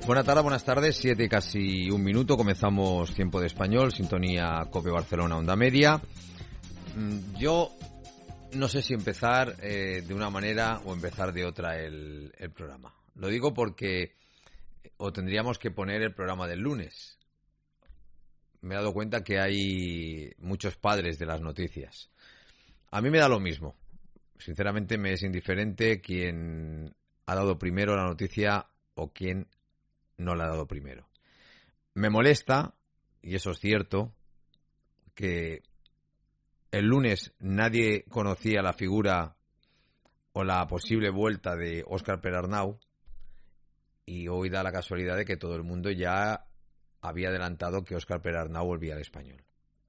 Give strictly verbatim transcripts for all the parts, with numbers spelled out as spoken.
Buenas tardes, buenas tardes, siete y casi un minuto, comenzamos Tiempo de Español, sintonía COPE Barcelona, Onda Media. Yo no sé si empezar eh, de una manera o empezar de otra el, el programa. Lo digo porque o tendríamos que poner el programa del lunes. Me he dado cuenta que hay muchos padres de las noticias. A mí me da lo mismo. Sinceramente me es indiferente quién ha dado primero la noticia o quién no la ha dado primero. Me molesta, y eso es cierto, que el lunes nadie conocía la figura o la posible vuelta de Óscar Perarnau y hoy da la casualidad de que todo el mundo ya había adelantado que Óscar Perarnau volvía al Español.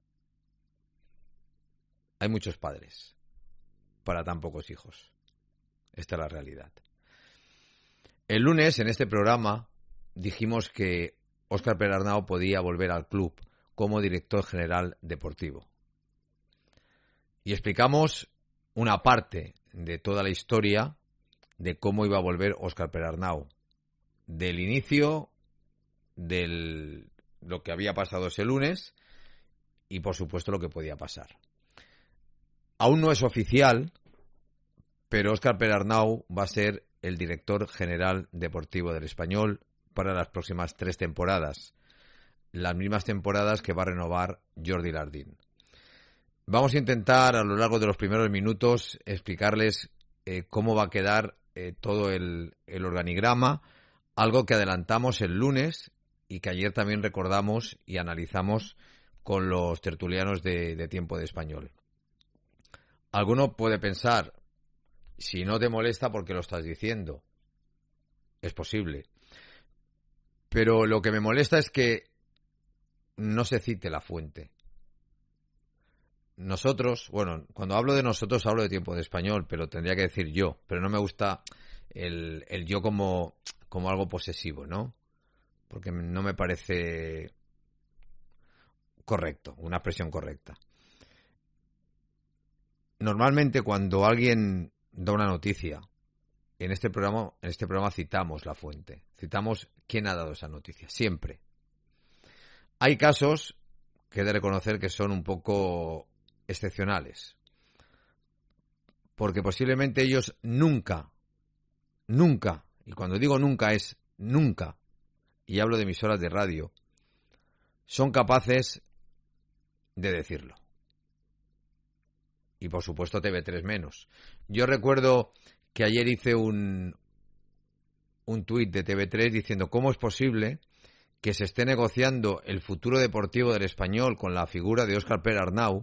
Hay muchos padres para tan pocos hijos. Esta es la realidad. El lunes, en este programa, dijimos que Óscar Perarnau podía volver al club como director general deportivo. Y explicamos una parte de toda la historia de cómo iba a volver Óscar Perarnau. Del inicio, de lo que había pasado ese lunes y, por supuesto, lo que podía pasar. Aún no es oficial, pero Óscar Perarnau va a ser el director general deportivo del Español para las próximas tres temporadas, las mismas temporadas que va a renovar Jordi Lardín. Vamos a intentar a lo largo de los primeros minutos explicarles eh, cómo va a quedar eh, todo el, el organigrama, algo que adelantamos el lunes y que ayer también recordamos y analizamos con los tertulianos de, de Tiempo de Español. Alguno puede pensar, si no te molesta, ¿por qué lo estás diciendo? Es posible. Pero lo que me molesta es que no se cite la fuente. Nosotros, bueno, cuando hablo de nosotros hablo de Tiempo de Español, pero tendría que decir yo. Pero no me gusta el, el yo como, como algo posesivo, ¿no? Porque no me parece correcto, una expresión correcta. Normalmente cuando alguien da una noticia, en este programa, en este programa citamos la fuente, citamos quién ha dado esa noticia, siempre. Hay casos que he de reconocer que son un poco excepcionales, porque posiblemente ellos nunca, nunca, y cuando digo nunca es nunca, y hablo de emisoras de radio, son capaces de decirlo. Y por supuesto T V tres menos. Yo recuerdo que ayer hice un, un tuit de T V tres diciendo cómo es posible que se esté negociando el futuro deportivo del Español con la figura de Óscar Perarnau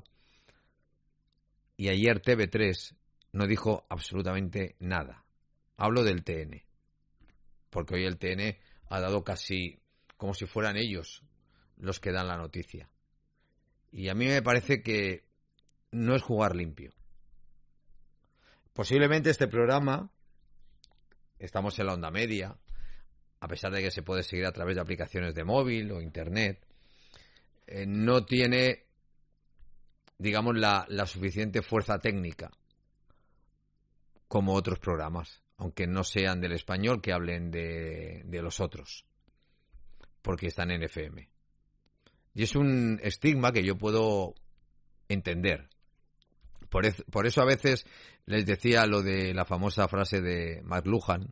y ayer T V tres no dijo absolutamente nada. Hablo del T N, porque hoy el T N ha dado casi como si fueran ellos los que dan la noticia. Y a mí me parece que no es jugar limpio. Posiblemente este programa, estamos en la onda media, a pesar de que se puede seguir a través de aplicaciones de móvil o internet, eh, no tiene, digamos, la, la suficiente fuerza técnica como otros programas, aunque no sean del Español, que hablen de, de los otros, porque están en F M. Y es un estigma que yo puedo entender. Por, ez, por eso a veces les decía lo de la famosa frase de McLuhan,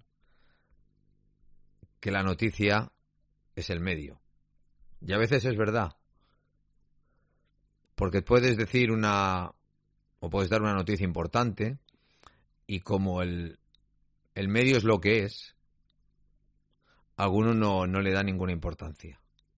que la noticia es el medio. Y a veces es verdad. Porque puedes decir una, o puedes dar una noticia importante, y como el, el medio es lo que es, a alguno no, no le da ninguna importancia.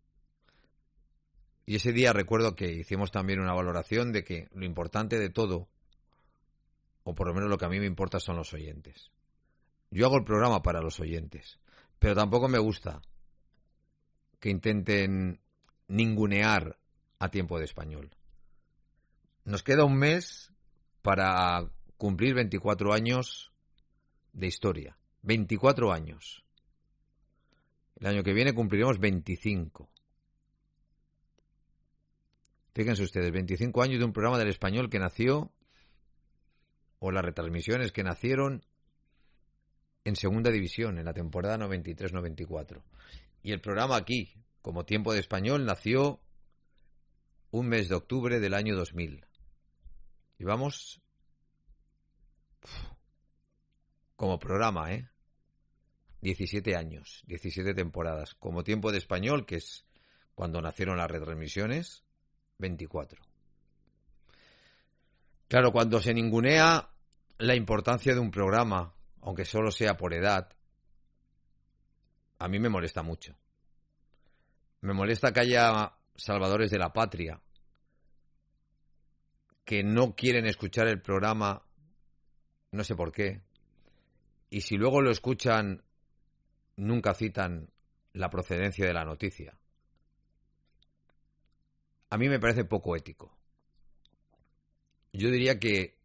Y ese día recuerdo que hicimos también una valoración de que lo importante de todo, o por lo menos lo que a mí me importa, son los oyentes. Yo hago el programa para los oyentes, pero tampoco me gusta que intenten ningunear a Tiempo de Español. Nos queda un mes para cumplir veinticuatro años de historia. veinticuatro años. El año que viene cumpliremos veinticinco. Fíjense ustedes, veinticinco años de un programa del Español que nació, o las retransmisiones que nacieron en segunda división, en la temporada noventa y tres noventa y cuatro. Y el programa aquí, como Tiempo de Español, nació un mes de octubre del año dos mil. Y vamos como programa, ¿eh? diecisiete años, diecisiete temporadas. Como Tiempo de Español, que es cuando nacieron las retransmisiones, veinticuatro. Claro, cuando se ningunea la importancia de un programa, aunque solo sea por edad, a mí me molesta mucho. Me molesta que haya salvadores de la patria que no quieren escuchar el programa, no sé por qué, y si luego lo escuchan, nunca citan la procedencia de la noticia. A mí me parece poco ético. Yo diría que,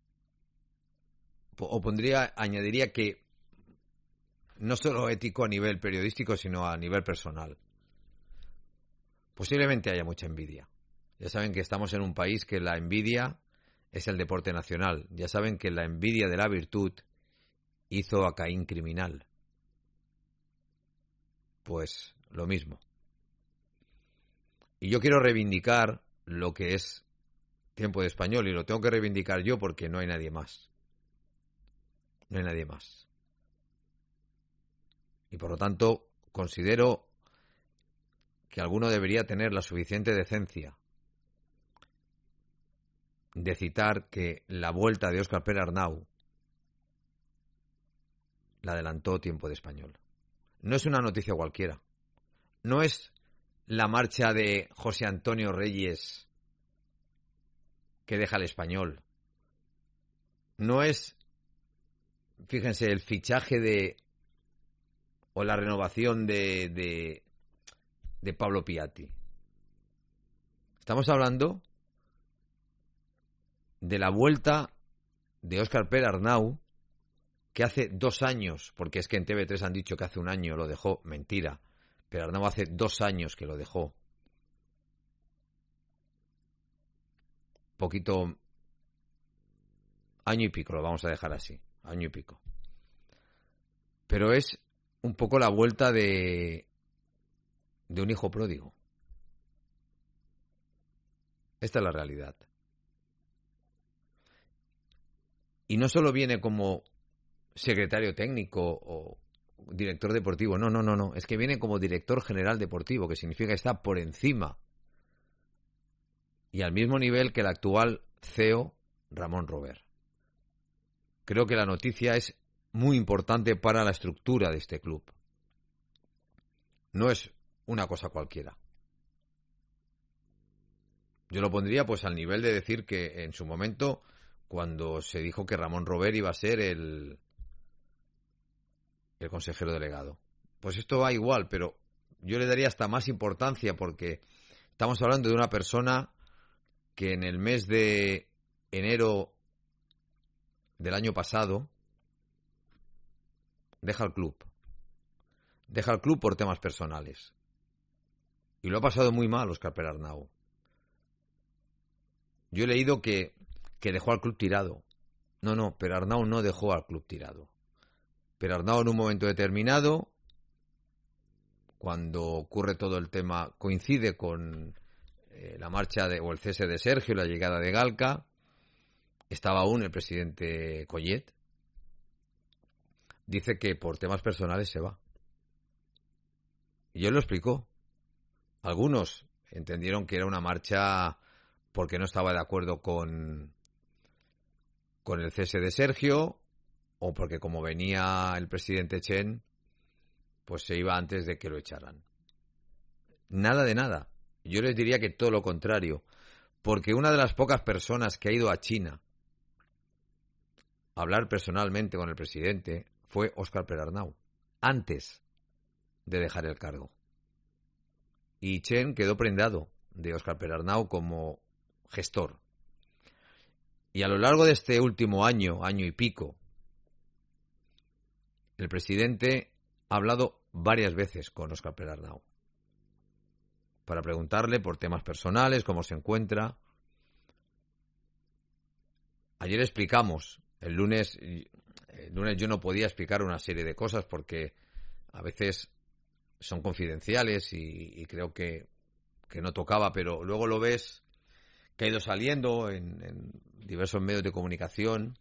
o pondría, añadiría que no solo ético a nivel periodístico, sino a nivel personal. Posiblemente haya mucha envidia. Ya saben que estamos en un país que la envidia es el deporte nacional. Ya saben que la envidia de la virtud hizo a Caín criminal. Pues lo mismo. Y yo quiero reivindicar lo que es Tiempo de Español, y lo tengo que reivindicar yo porque no hay nadie más. No hay nadie más. Y por lo tanto, considero que alguno debería tener la suficiente decencia de citar que la vuelta de Óscar Pérez Arnau la adelantó Tiempo de Español. No es una noticia cualquiera. No es la marcha de José Antonio Reyes que deja el Español. No es, fíjense, el fichaje de o la renovación de, de, de Pablo Piatti. Estamos hablando de la vuelta de Óscar Pérez Arnau, que hace dos años, porque es que en T V tres han dicho que hace un año lo dejó, mentira, Pérez Arnau hace dos años que lo dejó. Poquito, año y pico, lo vamos a dejar así, año y pico. Pero es un poco la vuelta de, de un hijo pródigo. Esta es la realidad. Y no solo viene como secretario técnico o director deportivo, no, no, no, no, es que viene como director general deportivo, que significa que está por encima y al mismo nivel que el actual C E O Ramón Robert. Creo que la noticia es muy importante para la estructura de este club. No es una cosa cualquiera. Yo lo pondría pues al nivel de decir que en su momento, cuando se dijo que Ramón Robert iba a ser el, el consejero delegado. Pues esto va igual, pero yo le daría hasta más importancia porque estamos hablando de una persona que en el mes de enero del año pasado deja el club. Deja el club por temas personales. Y lo ha pasado muy mal Óscar Pérez Arnau. Yo he leído que, que dejó al club tirado. No, no, Pérez Arnau no dejó al club tirado. Pérez Arnau en un momento determinado, cuando ocurre todo el tema, coincide con eh, la marcha de, o el cese de Sergio, la llegada de Galca, estaba aún el presidente Collet, dice que por temas personales se va. Y él lo explicó. Algunos entendieron que era una marcha porque no estaba de acuerdo con, con el cese de Sergio, o porque como venía el presidente Chen, pues se iba antes de que lo echaran. Nada de nada. Yo les diría que todo lo contrario, porque una de las pocas personas que ha ido a China a hablar personalmente con el presidente fue Óscar Pérez Arnau, antes de dejar el cargo. Y Chen quedó prendado de Óscar Pérez Arnau como gestor. Y a lo largo de este último año, año y pico, el presidente ha hablado varias veces con Óscar Pérez Arnau para preguntarle por temas personales, cómo se encuentra. Ayer explicamos, el lunes, el lunes yo no podía explicar una serie de cosas porque a veces son confidenciales y, y creo que, que no tocaba, pero luego lo ves que ha ido saliendo en, en diversos medios de comunicación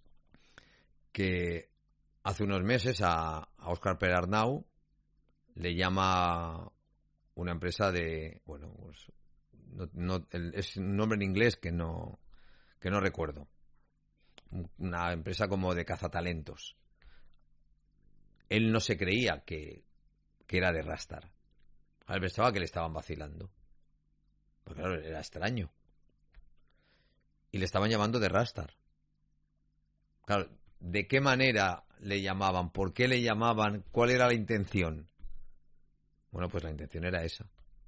que hace unos meses a, a Óscar Pérez Arnau le llama una empresa de, bueno, pues, no, no, el, es un nombre en inglés que no, que no recuerdo, una empresa como de cazatalentos. Él no se creía que, que era de Rastar. Él pensaba que le estaban vacilando. Porque claro, era extraño. Y le estaban llamando de Rastar. Claro, ¿de qué manera le llamaban? ¿Por qué le llamaban? ¿Cuál era la intención? Bueno, pues la intención era esa.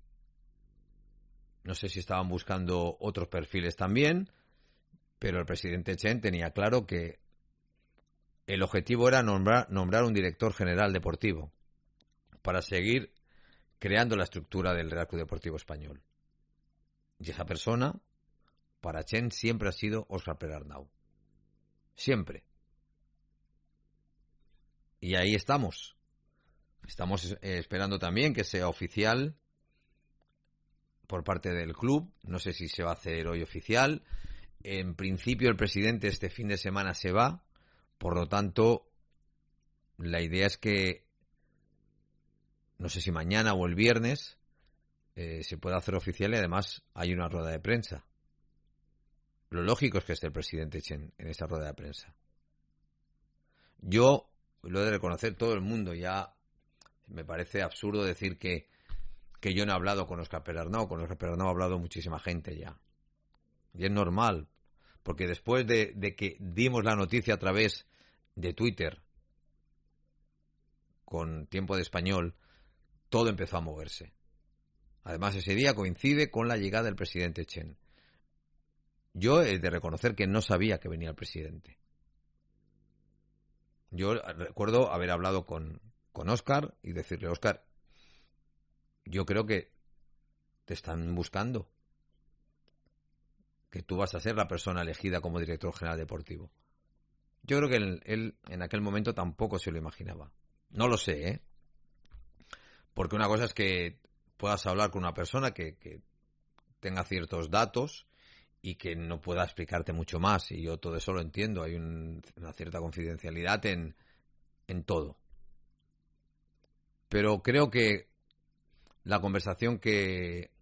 No sé si estaban buscando otros perfiles también, pero el presidente Chen tenía claro que el objetivo era nombrar, nombrar un director general deportivo para seguir creando la estructura del Real Club Deportivo Español. Y esa persona, para Chen, siempre ha sido Óscar Pérez Arnau. Siempre. Y ahí estamos. Estamos esperando también que sea oficial por parte del club. No sé si se va a hacer hoy oficial. En principio el presidente este fin de semana se va. Por lo tanto, la idea es que, no sé si mañana o el viernes, eh, se pueda hacer oficial y además hay una rueda de prensa. Lo lógico es que esté el presidente Chen en esa rueda de prensa. Yo lo he de reconocer, todo el mundo ya me parece absurdo decir que, que yo no he hablado con Óscar Pérez Arnau. Con Óscar Pérez Arnau ha hablado muchísima gente ya. Y es normal, porque después de, de que dimos la noticia a través de Twitter con Tiempo de Español, todo empezó a moverse. Además, ese día coincide con la llegada del presidente Chen. Yo he de reconocer que no sabía que venía el presidente. Yo recuerdo haber hablado con, con Óscar y decirle: Óscar, yo creo que te están buscando, que tú vas a ser la persona elegida como director general deportivo. Yo creo que él, él en aquel momento tampoco se lo imaginaba. No lo sé, ¿eh? Porque una cosa es que puedas hablar con una persona que, que tenga ciertos datos y que no pueda explicarte mucho más. Y yo todo eso lo entiendo. Hay un, una cierta confidencialidad en, en todo. Pero creo que la conversación que,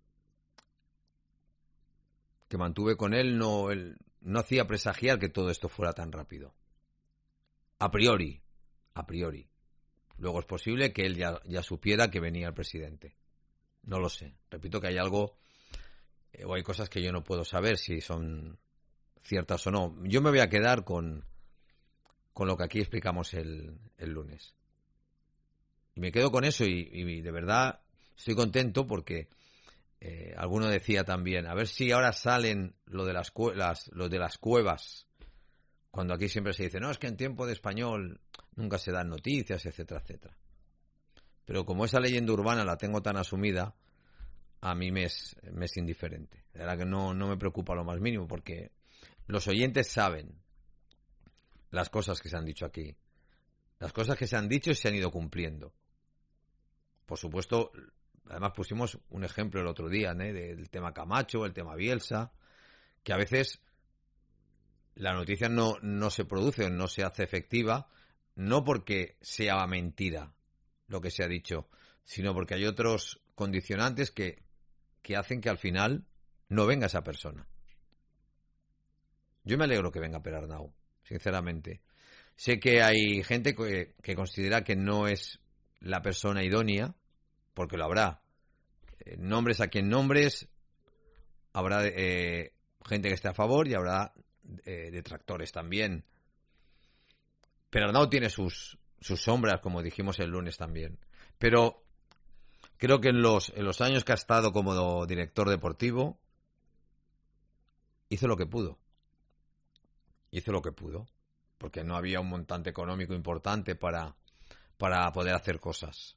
que mantuve con él no, él no hacía presagiar que todo esto fuera tan rápido. A priori, a priori. Luego es posible que él ya, ya supiera que venía el presidente. No lo sé. Repito que hay algo, eh, o hay cosas que yo no puedo saber si son ciertas o no. Yo me voy a quedar con, con lo que aquí explicamos el, el lunes. Y me quedo con eso y, y de verdad estoy contento porque eh, alguno decía también, a ver si ahora salen lo de las, las, lo de las cuevas. Cuando aquí siempre se dice, no, es que en Tiempo de Español nunca se dan noticias, etcétera, etcétera. Pero como esa leyenda urbana la tengo tan asumida, a mí me es, me es indiferente. De verdad que no, no me preocupa lo más mínimo, porque los oyentes saben las cosas que se han dicho aquí. Las cosas que se han dicho y se han ido cumpliendo. Por supuesto, además pusimos un ejemplo el otro día, ¿eh? Del tema Camacho, el tema Bielsa, que a veces la noticia no, no se produce o no se hace efectiva, no porque sea mentira lo que se ha dicho, sino porque hay otros condicionantes que, que hacen que al final no venga esa persona. Yo me alegro que venga Pérez Arnau, sinceramente. Sé que hay gente que, que considera que no es la persona idónea, porque lo habrá. Eh, nombres a quien nombres, habrá eh, gente que esté a favor y habrá eh, detractores también. Pero Arnau tiene sus, sus sombras, como dijimos el lunes también. Pero creo que en los, en los años que ha estado como director deportivo, hizo lo que pudo. Hizo lo que pudo. Porque no había un montante económico importante para, para poder hacer cosas.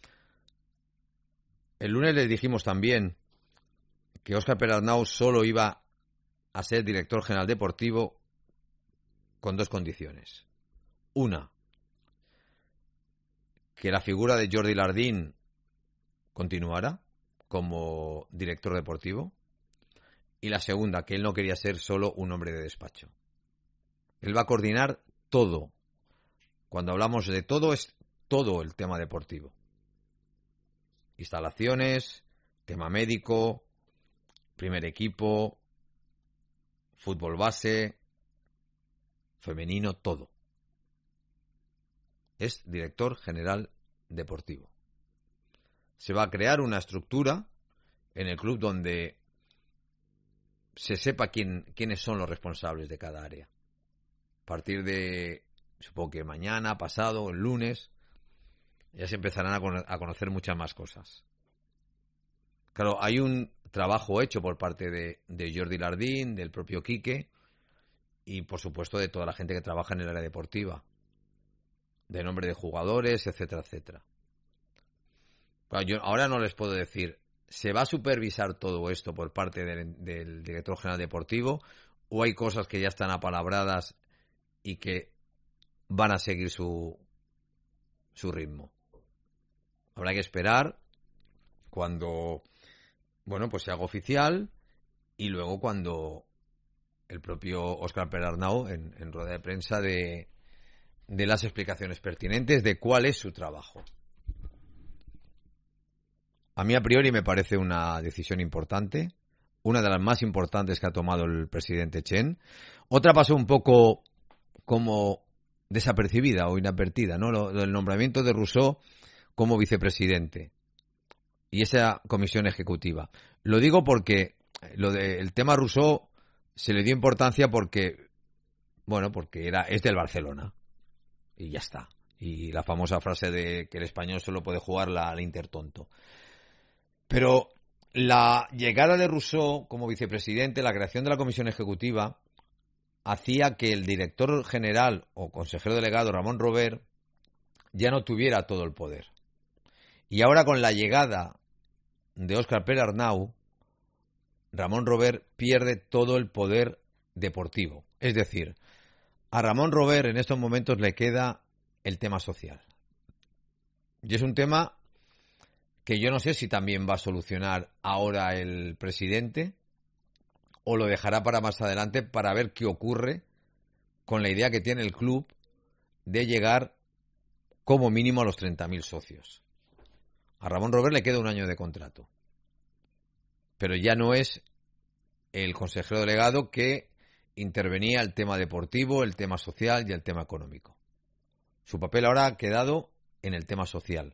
El lunes les dijimos también que Óscar Pérez Arnau solo iba a ser director general deportivo con dos condiciones. Una, que la figura de Jordi Lardín continuara como director deportivo. Y la segunda, que él no quería ser solo un hombre de despacho. Él va a coordinar todo. Cuando hablamos de todo, es todo el tema deportivo. Instalaciones, tema médico, primer equipo, fútbol base, femenino, todo. Es director general deportivo. Se va a crear una estructura en el club donde se sepa quién, quiénes son los responsables de cada área. A partir de, supongo que mañana, pasado, el lunes, ya se empezarán a, con, a conocer muchas más cosas. Claro, hay un trabajo hecho por parte de, de Jordi Lardín, del propio Quique y, por supuesto, de toda la gente que trabaja en el área deportiva, de nombre de jugadores, etcétera, etcétera. Bueno, yo ahora no les puedo decir, ¿se va a supervisar todo esto por parte del, del director general deportivo o hay cosas que ya están apalabradas y que van a seguir su, su ritmo? Habrá que esperar cuando, bueno, pues se haga oficial y luego cuando el propio Óscar Pérez Arnau en, en rueda de prensa de, de las explicaciones pertinentes de cuál es su trabajo. A mí a priori me parece una decisión importante, una de las más importantes que ha tomado el presidente Chen. Otra pasó un poco como desapercibida o inadvertida, ¿no? Lo, lo, el nombramiento de Rousseau como vicepresidente y esa comisión ejecutiva. Lo digo porque lo del tema Rousseau se le dio importancia porque, bueno, porque era es del Barcelona y ya está. Y la famosa frase de que el español solo puede jugar la, al Inter tonto. Pero la llegada de Rousseau como vicepresidente, la creación de la comisión ejecutiva, hacía que el director general o consejero delegado Ramón Robert ya no tuviera todo el poder. Y ahora con la llegada de Óscar Pérez Arnau, Ramón Robert pierde todo el poder deportivo. Es decir, a Ramón Robert en estos momentos le queda el tema social. Y es un tema que yo no sé si también va a solucionar ahora el presidente o lo dejará para más adelante para ver qué ocurre con la idea que tiene el club de llegar como mínimo a los treinta mil socios. A Ramón Robert le queda un año de contrato, pero ya no es el consejero delegado que intervenía el tema deportivo, el tema social y el tema económico. Su papel ahora ha quedado en el tema social.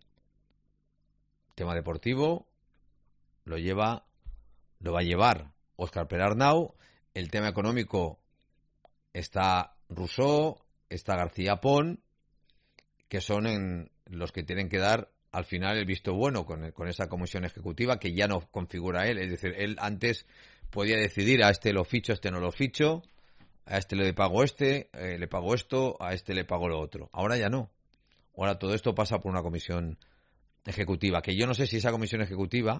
Tema deportivo lo lleva, lo va a llevar Óscar Pérez Arnau. El tema económico está Rousseau, está García Pon, que son en los que tienen que dar al final el visto bueno con, con esa comisión ejecutiva que ya no configura él. Es decir, él antes podía decidir a este lo ficho, a este no lo ficho, a este le pago este, eh, le pago esto, a este le pago lo otro. Ahora ya no. Ahora todo esto pasa por una comisión ejecutiva, que yo no sé si esa comisión ejecutiva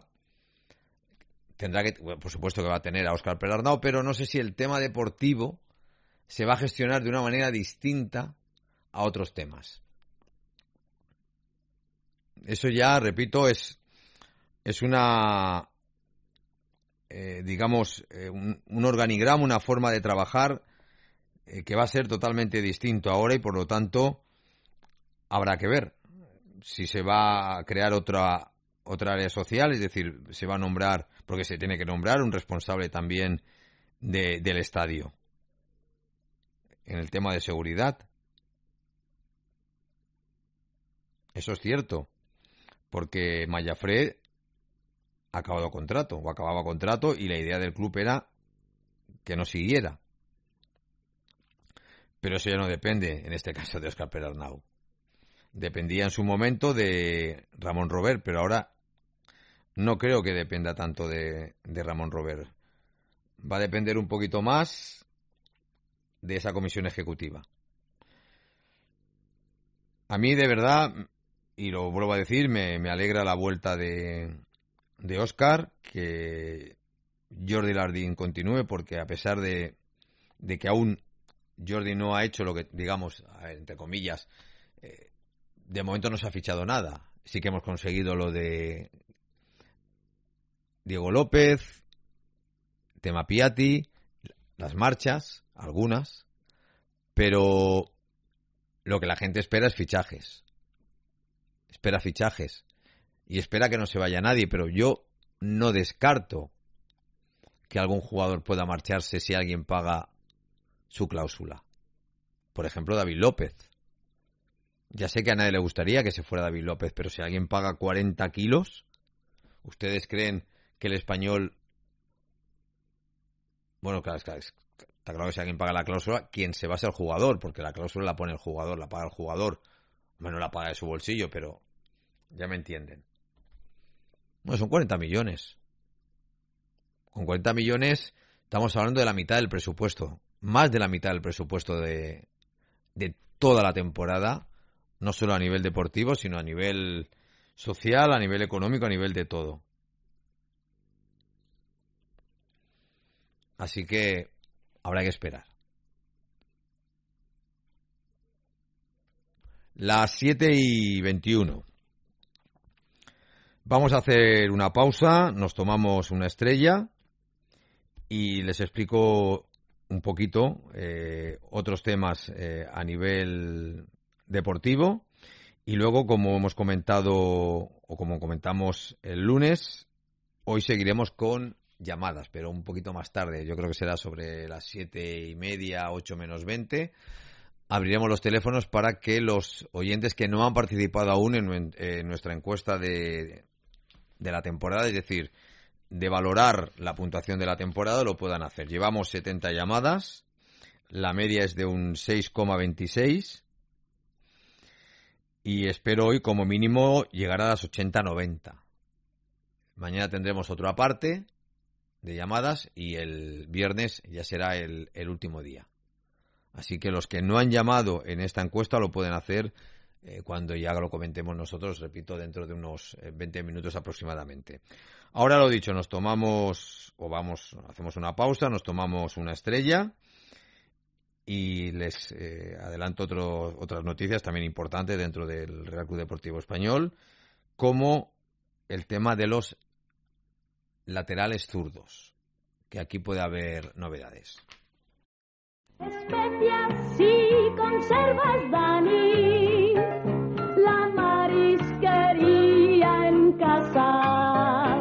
tendrá que, bueno, por supuesto que va a tener a Óscar Pérez Arnau, pero no sé si el tema deportivo se va a gestionar de una manera distinta a otros temas. Eso ya, repito, es, es una, eh, digamos, eh, un, un organigrama, una forma de trabajar eh, que va a ser totalmente distinto ahora y por lo tanto habrá que ver si se va a crear otra otra área social, es decir, se va a nombrar, porque se tiene que nombrar un responsable también de, del estadio en el tema de seguridad. Eso es cierto, porque Mallafré ha acabado contrato, o acababa contrato, y la idea del club era que no siguiera. Pero eso ya no depende, en este caso, de Óscar Pérez Arnau. Dependía en su momento de Ramón Robert, pero ahora no creo que dependa tanto de, de Ramón Robert. Va a depender un poquito más de esa comisión ejecutiva. A mí, de verdad, y lo vuelvo a decir, me, me alegra la vuelta de, de Óscar, que Jordi Lardín continúe, porque a pesar de, de que aún Jordi no ha hecho lo que, digamos, entre comillas, eh, de momento no se ha fichado nada. Sí que hemos conseguido lo de Diego López, tema Piatti, las marchas, algunas, pero lo que la gente espera es fichajes. Espera fichajes y espera que no se vaya nadie, pero yo no descarto que algún jugador pueda marcharse si alguien paga su cláusula. Por ejemplo, David López. Ya sé que a nadie le gustaría que se fuera David López, pero si alguien paga cuarenta kilos, ¿ustedes creen que el Español... Bueno, claro, está claro que si alguien paga la cláusula, quien se va a ser el jugador, porque la cláusula la pone el jugador, la paga el jugador. Bueno, la paga de su bolsillo, pero ya me entienden. Bueno, son cuarenta millones. Con cuarenta millones estamos hablando de la mitad del presupuesto. Más de la mitad del presupuesto de, de toda la temporada. No solo a nivel deportivo, sino a nivel social, a nivel económico, a nivel de todo. Así que habrá que esperar. Las siete y veintiuno. Vamos a hacer una pausa, nos tomamos una estrella y les explico un poquito eh, otros temas eh, a nivel deportivo. Y luego, como hemos comentado o como comentamos el lunes, hoy seguiremos con llamadas, pero un poquito más tarde. Yo creo que será sobre las siete y media, ocho menos veinte. Abriremos los teléfonos para que los oyentes que no han participado aún en, en nuestra encuesta de, de la temporada, es decir, de valorar la puntuación de la temporada, lo puedan hacer. Llevamos setenta llamadas, la media es de un seis coma veintiséis y espero hoy como mínimo llegar a las ochenta noventa. Mañana tendremos otra parte de llamadas y el viernes ya será el, el último día. Así que los que no han llamado en esta encuesta lo pueden hacer eh, cuando ya lo comentemos nosotros, repito, dentro de unos eh, veinte minutos aproximadamente. Ahora lo dicho, nos tomamos, o vamos, hacemos una pausa, nos tomamos una estrella y les eh, adelanto otro, otras noticias también importantes dentro del Real Club Deportivo Español, como el tema de los laterales zurdos, que aquí puede haber novedades. Especias y conservas, Dani, la marisqueria en casa.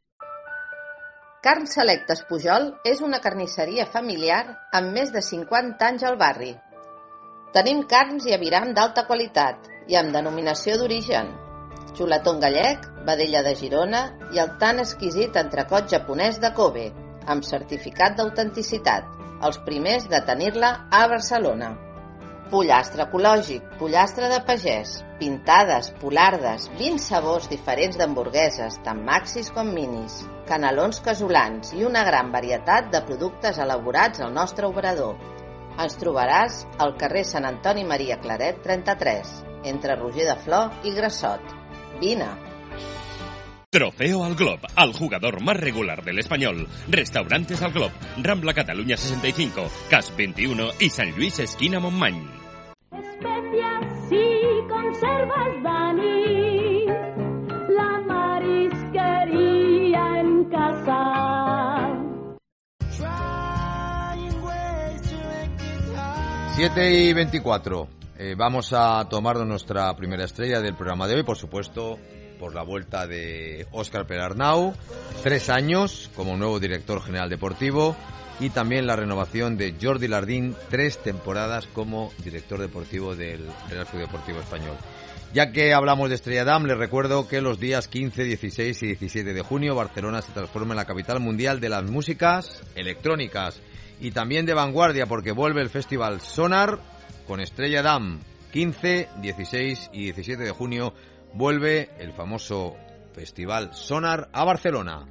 Carn Selectes Pujol és una carnisseria familiar amb més de cinquanta anys al barri. Tenim carns i aviram d'alta qualitat i amb denominació d'origen. Xuletón gallec, vedella de Girona i el tan exquisit entrecot japonès de Kobe, amb certificat d'autenticitat, els primers de tenir-la a Barcelona. Pollastre ecològic, pollastre de pagès, pintades, polardes, vint sabors diferents d'hamburgueses, tant maxis com minis, canelons casolans i una gran varietat de productes elaborats al nostre obrador. Ens trobaràs al carrer Sant Antoni Maria Claret trenta-tres, entre Roger de Flor i Grassot. Vine! Trofeo al Glob, al jugador más regular del Español. Restaurantes al Glob, Rambla Cataluña sesenta y cinco, Cas veintiuno y San Luis esquina Montmany. Especias y conservas, Dani, la marisqueria en casa. siete y veinticuatro. Eh, vamos a tomarnos nuestra primera estrella del programa de hoy, por supuesto, por la vuelta de Óscar Perarnau, tres años como nuevo director general deportivo, y también la renovación de Jordi Lardín, tres temporadas como director deportivo del Real Club Deportivo Español. Ya que hablamos de Estrella Damm, les recuerdo que los días quince, dieciséis y diecisiete de junio Barcelona se transforma en la capital mundial de las músicas electrónicas y también de vanguardia, porque vuelve el Festival Sonar con Estrella Damm. quince, dieciséis y diecisiete de junio vuelve el famoso Festival Sonar a Barcelona.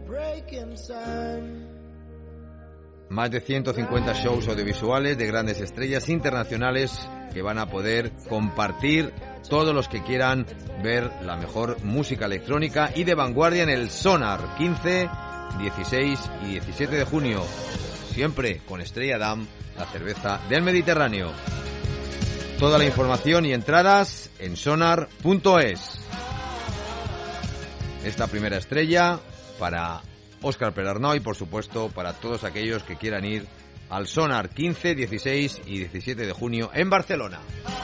Más de ciento cincuenta shows audiovisuales de grandes estrellas internacionales que van a poder compartir todos los que quieran ver la mejor música electrónica y de vanguardia en el Sonar, quince, dieciséis y diecisiete de junio. Siempre con Estrella Damm, la cerveza del Mediterráneo. Toda la información y entradas en sonar punto es. Esta primera estrella para Óscar Perarnau y, por supuesto, para todos aquellos que quieran ir al Sonar quince, dieciséis y diecisiete de junio en Barcelona.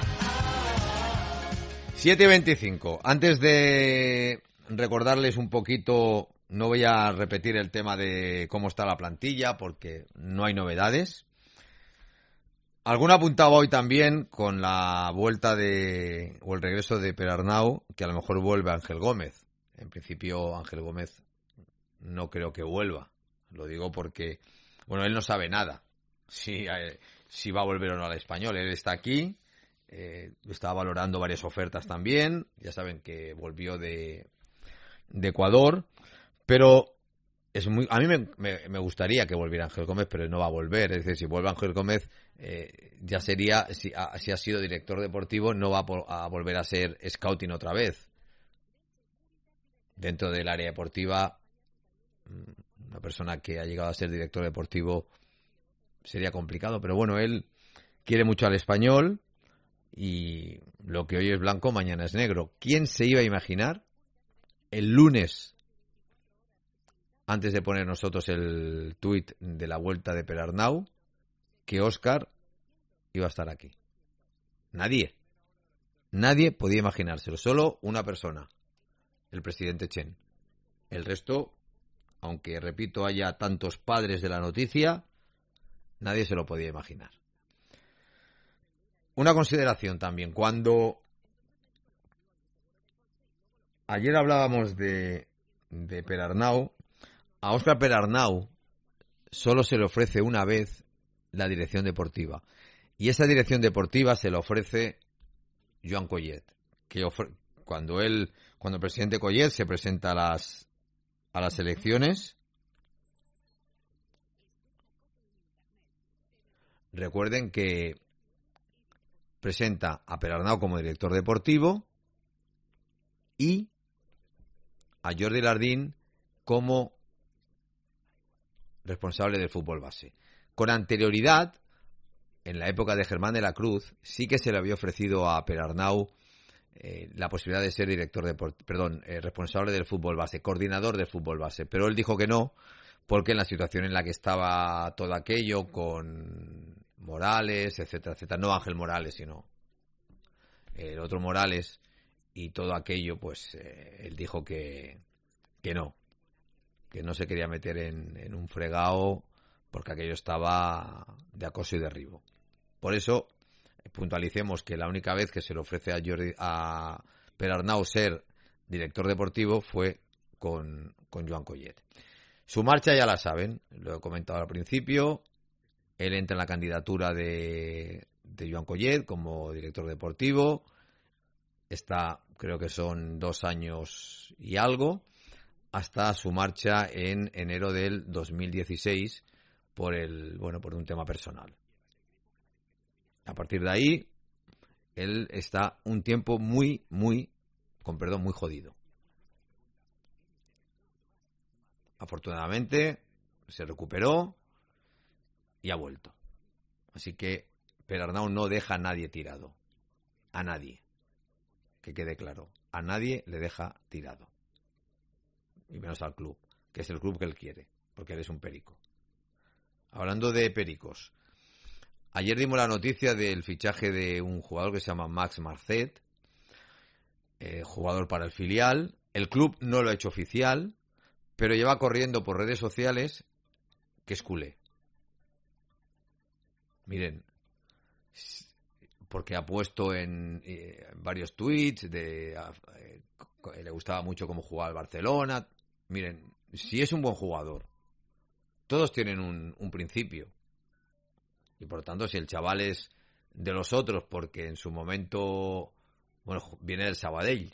siete y veinticinco. Antes de recordarles un poquito, no voy a repetir el tema de cómo está la plantilla porque no hay novedades. Alguno apuntaba hoy también con la vuelta de o el regreso de Perarnau que a lo mejor vuelve Ángel Gómez. En principio Ángel Gómez no creo que vuelva. Lo digo porque, bueno, él no sabe nada si, eh, si va a volver o no al Español. Él está aquí, eh, está valorando varias ofertas también. Ya saben que volvió de, de Ecuador, pero es muy, a mí me, me, me gustaría que volviera Ángel Gómez, pero no va a volver. Es decir, si vuelve Ángel Gómez, eh, ya sería, si, a, si ha sido director deportivo, no va a, po- a volver a ser scouting otra vez. Dentro del área deportiva, una persona que ha llegado a ser director deportivo sería complicado, pero bueno, él quiere mucho al Español y lo que hoy es blanco, mañana es negro. ¿Quién se iba a imaginar el lunes, antes de poner nosotros el tuit de la vuelta de Perarnau, que Óscar iba a estar aquí? Nadie. Nadie podía imaginárselo. Solo una persona, el presidente Chen. El resto, aunque, repito, haya tantos padres de la noticia, nadie se lo podía imaginar. Una consideración también. Cuando ayer hablábamos de, de Perarnau, a Óscar Perarnau solo se le ofrece una vez la dirección deportiva. Y esa dirección deportiva se la ofrece Joan Collet. Que ofre- cuando él, cuando el presidente Collet se presenta a las, a las elecciones, recuerden que presenta a Perarnau como director deportivo y a Jordi Lardín como responsable del fútbol base. Con anterioridad, en la época de Germán de la Cruz, sí que se le había ofrecido a Perarnau eh, la posibilidad de ser director de, perdón, eh, responsable del fútbol base, coordinador del fútbol base, pero él dijo que no, porque en la situación en la que estaba todo aquello con Morales, etcétera, etcétera, no Ángel Morales, sino el otro Morales y todo aquello, pues eh, él dijo que, que no, que no se quería meter en, en un fregado porque aquello estaba de acoso y derribo. Por eso, puntualicemos que la única vez que se le ofrece a, Jordi, a Perarnau ser director deportivo fue con, con Joan Collet. Su marcha ya la saben, lo he comentado al principio. Él entra en la candidatura de, de Joan Collet como director deportivo. Está, creo que son dos años y algo, hasta su marcha en enero del dos mil dieciséis por el, bueno, por un tema personal. A partir de ahí, él está un tiempo muy, muy, con perdón, muy jodido. Afortunadamente, se recuperó y ha vuelto. Así que Perarnau no deja a nadie tirado. A nadie. Que quede claro. A nadie le deja tirado. Y menos al club, que es el club que él quiere, porque él es un perico. Hablando de pericos, ayer dimos la noticia del fichaje de un jugador que se llama Max Marcet, eh, jugador para el filial. El club no lo ha hecho oficial, pero lleva corriendo por redes sociales que es culé. Miren, porque ha puesto en eh, varios tweets de eh, le gustaba mucho cómo jugaba el Barcelona. Miren, si es un buen jugador, todos tienen un, un principio. Y por lo tanto, si el chaval es de los otros, porque en su momento, bueno, viene del Sabadell,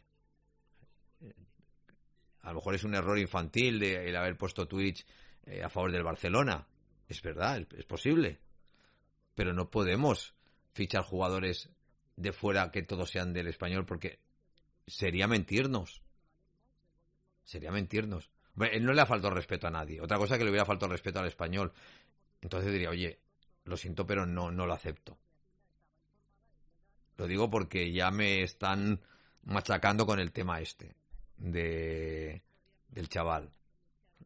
a lo mejor es un error infantil de el haber puesto tweets eh, a favor del Barcelona. Es verdad, es, es posible. Pero no podemos fichar jugadores de fuera que todos sean del Español, porque sería mentirnos. Sería mentirnos. Hombre, él no le ha faltado respeto a nadie. Otra cosa que le hubiera faltado respeto al Español. Entonces diría, oye, lo siento, pero no, no lo acepto. Lo digo porque ya me están machacando con el tema este de del chaval.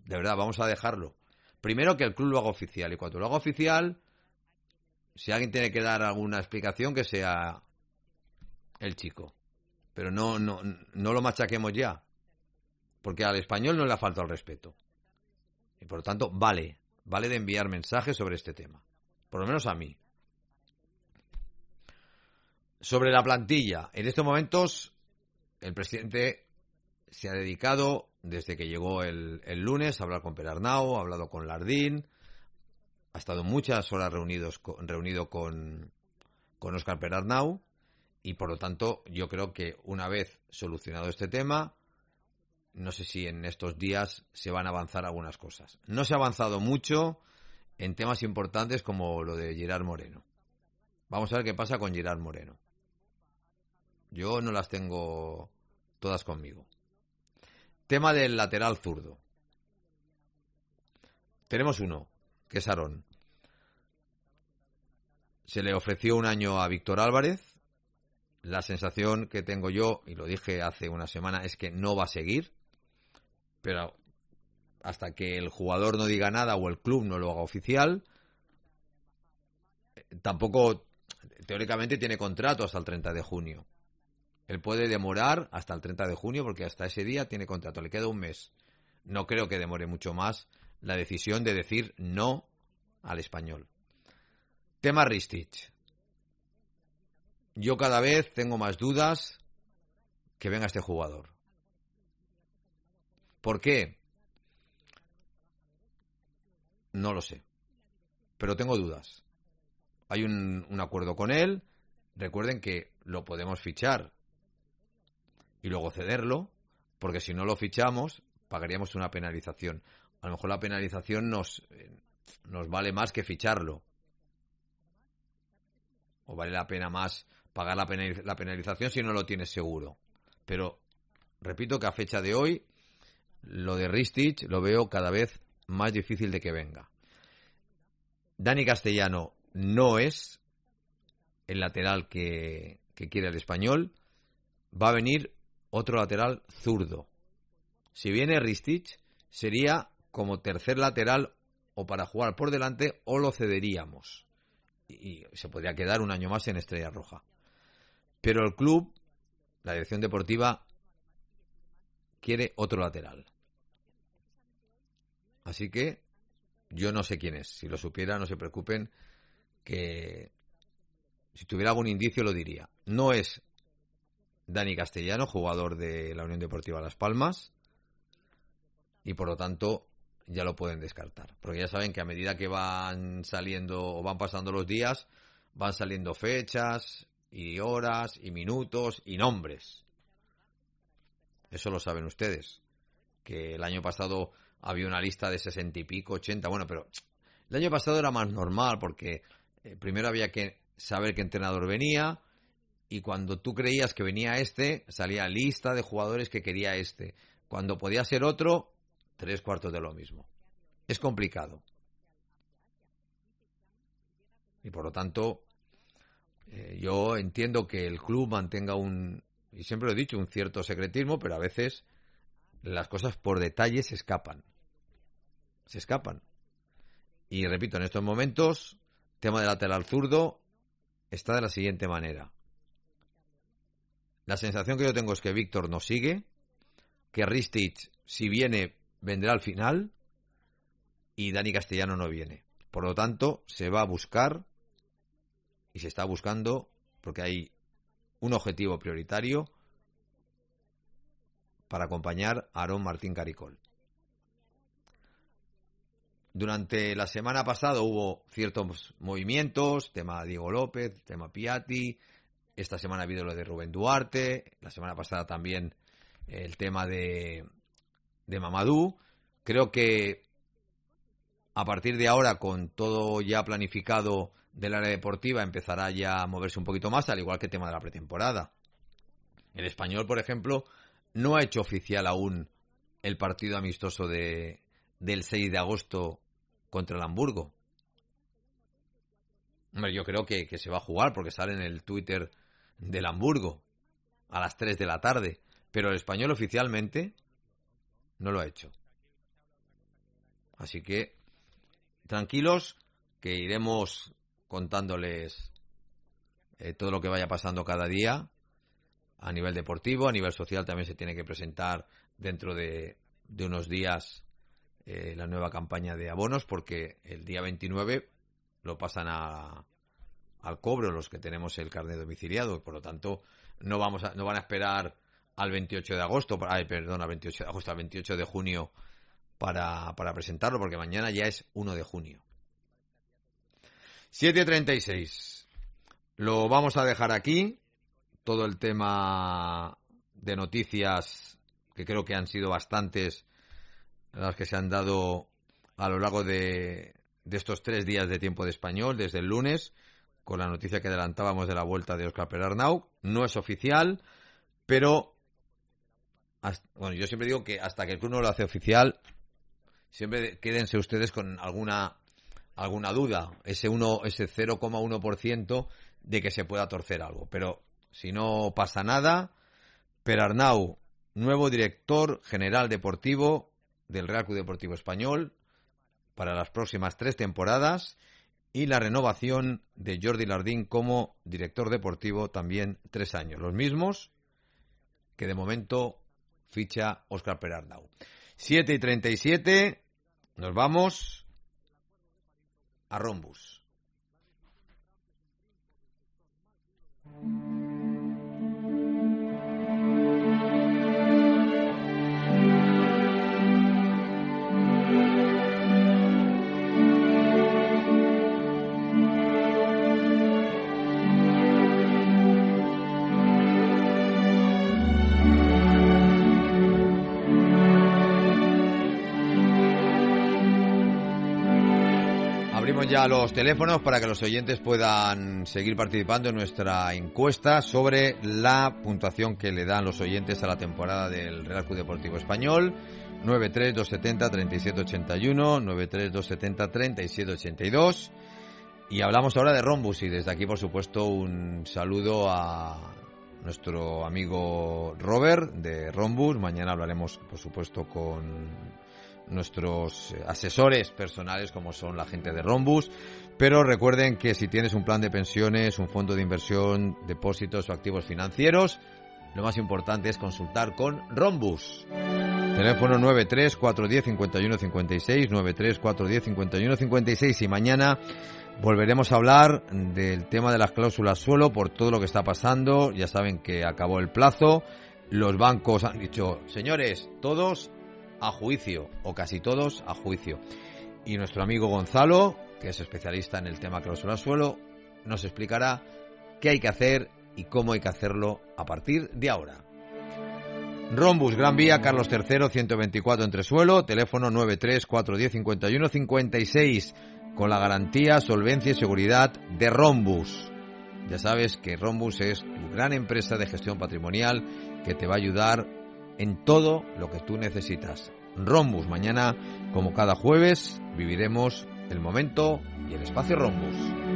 De verdad, vamos a dejarlo. Primero que el club lo haga oficial. Y cuando lo haga oficial, si alguien tiene que dar alguna explicación, que sea el chico. Pero no, no, no lo machaquemos ya. Porque al español no le ha faltado el respeto. Y por lo tanto, vale. Vale de enviar mensajes sobre este tema. Por lo menos a mí. Sobre la plantilla. En estos momentos, el presidente se ha dedicado, desde que llegó el, el lunes, a hablar con Perarnau, ha hablado con Lardín, ha estado muchas horas reunidos, reunido con, con Óscar Perarnau, y por lo tanto yo creo que una vez solucionado este tema, no sé si en estos días se van a avanzar algunas cosas. No se ha avanzado mucho en temas importantes como lo de Gerard Moreno. Vamos a ver qué pasa con Gerard Moreno. Yo no las tengo todas conmigo. Tema del lateral zurdo. Tenemos uno, que es Aarón. Se le ofreció un año a Víctor Álvarez. La sensación que tengo yo, y lo dije hace una semana, es que no va a seguir. Pero hasta que el jugador no diga nada o el club no lo haga oficial, tampoco, teóricamente, tiene contrato hasta el treinta de junio. Él puede demorar hasta el treinta de junio porque hasta ese día tiene contrato. Le queda un mes. No creo que demore mucho más la decisión de decir no al español. Tema Ristich. Yo cada vez tengo más dudas que venga este jugador. ¿Por qué? No lo sé. Pero tengo dudas. Hay un, un acuerdo con él. Recuerden que lo podemos fichar y luego cederlo, porque si no lo fichamos, pagaríamos una penalización. A lo mejor la penalización nos, eh, nos vale más que ficharlo. O vale la pena más pagar la, penaliz- la penalización si no lo tienes seguro. Pero, repito que a fecha de hoy, lo de Ristich lo veo cada vez más difícil de que venga. Dani Castellano no es el lateral que, que quiere el español. Va a venir otro lateral zurdo. Si viene Ristich, sería como tercer lateral o para jugar por delante, o lo cederíamos. Y, y se podría quedar un año más en Estrella Roja. Pero el club, la dirección deportiva, quiere otro lateral. Así que yo no sé quién es. Si lo supiera, no se preocupen, que si tuviera algún indicio lo diría. No es Dani Castellano, jugador de la Unión Deportiva Las Palmas, y por lo tanto ya lo pueden descartar, porque ya saben que a medida que van saliendo o van pasando los días, van saliendo fechas y horas y minutos y nombres. Eso lo saben ustedes, que el año pasado había una lista de sesenta y pico, ochenta, bueno, pero el año pasado era más normal porque eh, primero había que saber qué entrenador venía. Y cuando tú creías que venía este, salía lista de jugadores que quería este. Cuando podía ser otro, tres cuartos de lo mismo. Es complicado. Y por lo tanto, eh, yo entiendo que el club mantenga un, y siempre lo he dicho, un cierto secretismo, pero a veces las cosas por detalle se escapan. Se escapan. Y repito, en estos momentos, tema del lateral zurdo está de la siguiente manera. La sensación que yo tengo es que Víctor no sigue, que Ristich, si viene, vendrá al final, y Dani Castellano no viene. Por lo tanto, se va a buscar, y se está buscando, porque hay un objetivo prioritario para acompañar a Aarón Martín Caricol. Durante la semana pasada hubo ciertos movimientos, tema Diego López, tema Piatti. Esta semana ha habido lo de Rubén Duarte. La semana pasada también el tema de, de Mamadou. Creo que a partir de ahora, con todo ya planificado del área deportiva, empezará ya a moverse un poquito más, al igual que el tema de la pretemporada. El Español, por ejemplo, no ha hecho oficial aún el partido amistoso de, del seis de agosto contra el Hamburgo. Hombre, yo creo que, que se va a jugar porque sale en el Twitter del Hamburgo a las tres de la tarde. Pero el Español oficialmente no lo ha hecho. Así que tranquilos, que iremos contándoles eh, todo lo que vaya pasando cada día a nivel deportivo, a nivel social también se tiene que presentar dentro de, de unos días eh, la nueva campaña de abonos, porque el día veintinueve lo pasan a, al cobro los que tenemos el carnet domiciliado, y por lo tanto no vamos a, no van a esperar al veintiocho de agosto, ay, perdón, al veintiocho de agosto, al veintiocho de junio para, para presentarlo, porque mañana ya es uno de junio. siete treinta y seis. Lo vamos a dejar aquí. Todo el tema de noticias, que creo que han sido bastantes las que se han dado a lo largo de, de estos tres días de tiempo de español, desde el lunes, con la noticia que adelantábamos de la vuelta de Óscar Perarnau. No es oficial, pero hasta, bueno, yo siempre digo que hasta que el club no lo hace oficial, siempre quédense ustedes con alguna alguna duda, ese uno, ese cero coma uno por ciento de que se pueda torcer algo. Pero si no pasa nada, Perarnau, nuevo director general deportivo del Real Club Deportivo Español para las próximas tres temporadas, y la renovación de Jordi Lardín como director deportivo también tres años, los mismos que de momento ficha Óscar Perarnau. siete y treinta y siete, nos vamos a Rombus. Abrimos ya los teléfonos para que los oyentes puedan seguir participando en nuestra encuesta sobre la puntuación que le dan los oyentes a la temporada del Real Club Deportivo Español. nueve tres dos siete cero tres siete ocho uno, nueve tres dos siete cero tres siete ocho dos. Y hablamos ahora de Rombus, y desde aquí, por supuesto, un saludo a nuestro amigo Robert de Rombus. Mañana hablaremos, por supuesto, con nuestros asesores personales, como son la gente de Rombus. Pero recuerden que si tienes un plan de pensiones, un fondo de inversión, depósitos o activos financieros, lo más importante es consultar con Rombus. Teléfono nueve tres cuatro uno cero cinco uno cinco seis, nueve tres cuatro uno cero cinco uno cinco seis. Y mañana volveremos a hablar del tema de las cláusulas suelo por todo lo que está pasando. Ya saben que acabó el plazo. Los bancos han dicho, señores, todos a juicio, o casi todos a juicio. Y nuestro amigo Gonzalo, que es especialista en el tema cláusula suelo, nos explicará qué hay que hacer y cómo hay que hacerlo a partir de ahora. Rombus, Gran Vía, Carlos tercero, ciento veinticuatro Entresuelo, teléfono nueve tres cuatro uno cero cinco uno cinco seis, con la garantía, solvencia y seguridad de Rombus. Ya sabes que Rombus es tu gran empresa de gestión patrimonial que te va a ayudar en todo lo que tú necesitas. Rombus, mañana, como cada jueves, viviremos el momento y el espacio Rombus.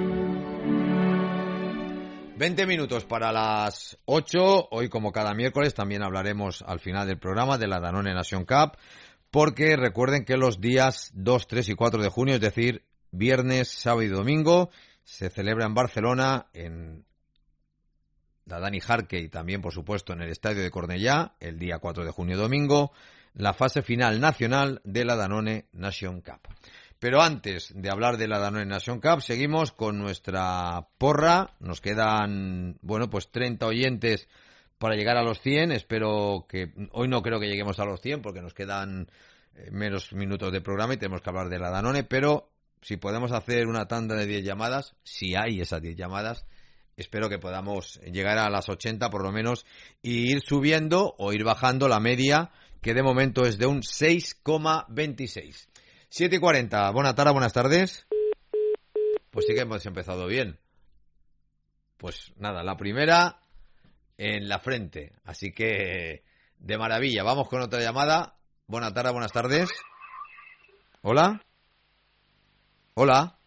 veinte minutos para las ocho. Hoy, como cada miércoles, también hablaremos al final del programa de la Danone Nation Cup, porque recuerden que los días dos, tres y cuatro de junio, es decir, viernes, sábado y domingo, se celebra en Barcelona, en la Dani Jarque, y también, por supuesto, en el Estadio de Cornellá, el día cuatro de junio domingo, la fase final nacional de la Danone Nation Cup. Pero antes de hablar de la Danone Nation Cup, seguimos con nuestra porra. Nos quedan, bueno, pues treinta oyentes para llegar a los cien. Espero que, hoy no creo que lleguemos a los cien, porque nos quedan menos minutos de programa y tenemos que hablar de la Danone, pero si podemos hacer una tanda de diez llamadas, si hay esas diez llamadas, espero que podamos llegar a las ochenta por lo menos, y ir subiendo o ir bajando la media, que de momento es de un seis coma veintiséis. siete y cuarenta, buena tarde, buenas tardes. Pues sí que hemos empezado bien. Pues nada, la primera en la frente, así que de maravilla. Vamos con otra llamada. Buena tarde, buenas tardes. Hola. Hola.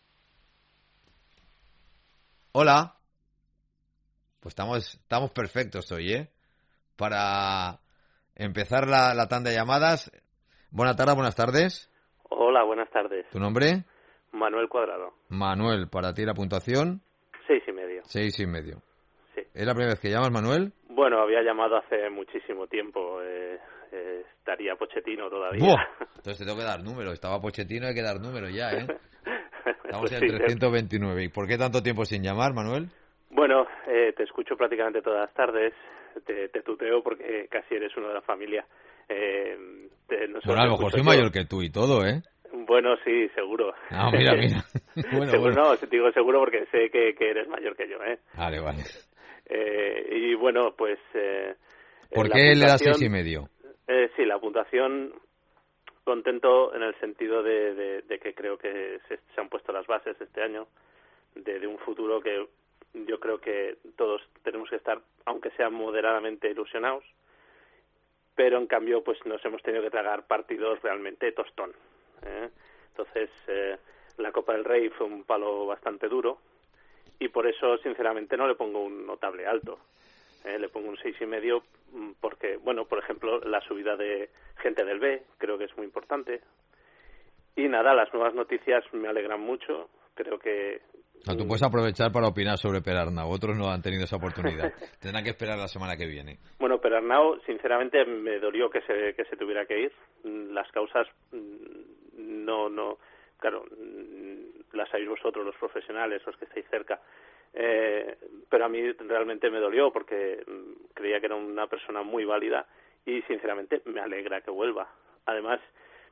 Hola. Pues estamos, estamos perfectos hoy, ¿eh? Para empezar la, la tanda de llamadas. Buena tarde, buenas tardes. Hola, buenas tardes. ¿Tu nombre? Manuel Cuadrado. Manuel, para ti la puntuación. Seis y medio. Seis y medio. Sí. ¿Es la primera vez que llamas, Manuel? Bueno, había llamado hace muchísimo tiempo. Eh, eh, estaría Pochettino todavía. ¡Buah! Entonces te tengo que dar número. Estaba Pochettino, hay que dar número ya, ¿eh? Estamos en Sí, el trescientos veintinueve. ¿Y por qué tanto tiempo sin llamar, Manuel? Bueno, eh, te escucho prácticamente todas las tardes. Te, te tuteo porque casi eres uno de la familia. Eh, te, no Bueno, a lo mejor soy yo. mayor que tú y todo, ¿eh? Bueno, sí, seguro. No, mira, mira. Bueno, seguro, bueno. No, te digo seguro porque sé que, que eres mayor que yo, ¿eh? Vale, vale. Eh, y bueno, pues... Eh, ¿Por la qué le das puntuación- seis y medio? Eh, sí, la puntuación, contento en el sentido de, de, de que creo que se, se han puesto las bases este año de, de un futuro que yo creo que todos tenemos que estar, aunque sea moderadamente ilusionados, pero en cambio pues nos hemos tenido que tragar partidos realmente tostón, ¿eh? Entonces eh, la Copa del Rey fue un palo bastante duro y por eso sinceramente no le pongo un notable alto. Eh, le pongo un seis y medio porque, bueno, por ejemplo, la subida de gente del B creo que es muy importante. Y nada, las nuevas noticias me alegran mucho. Creo que... O sea, tú puedes aprovechar para opinar sobre Perarnau. Otros no han tenido esa oportunidad. Tendrán que esperar la semana que viene. Bueno, pero Arnau, sinceramente, me dolió que se que se tuviera que ir. Las causas no, no, claro, las sabéis vosotros, los profesionales, los que estáis cerca. Eh, pero a mí realmente me dolió porque creía que era una persona muy válida y sinceramente me alegra que vuelva. Además,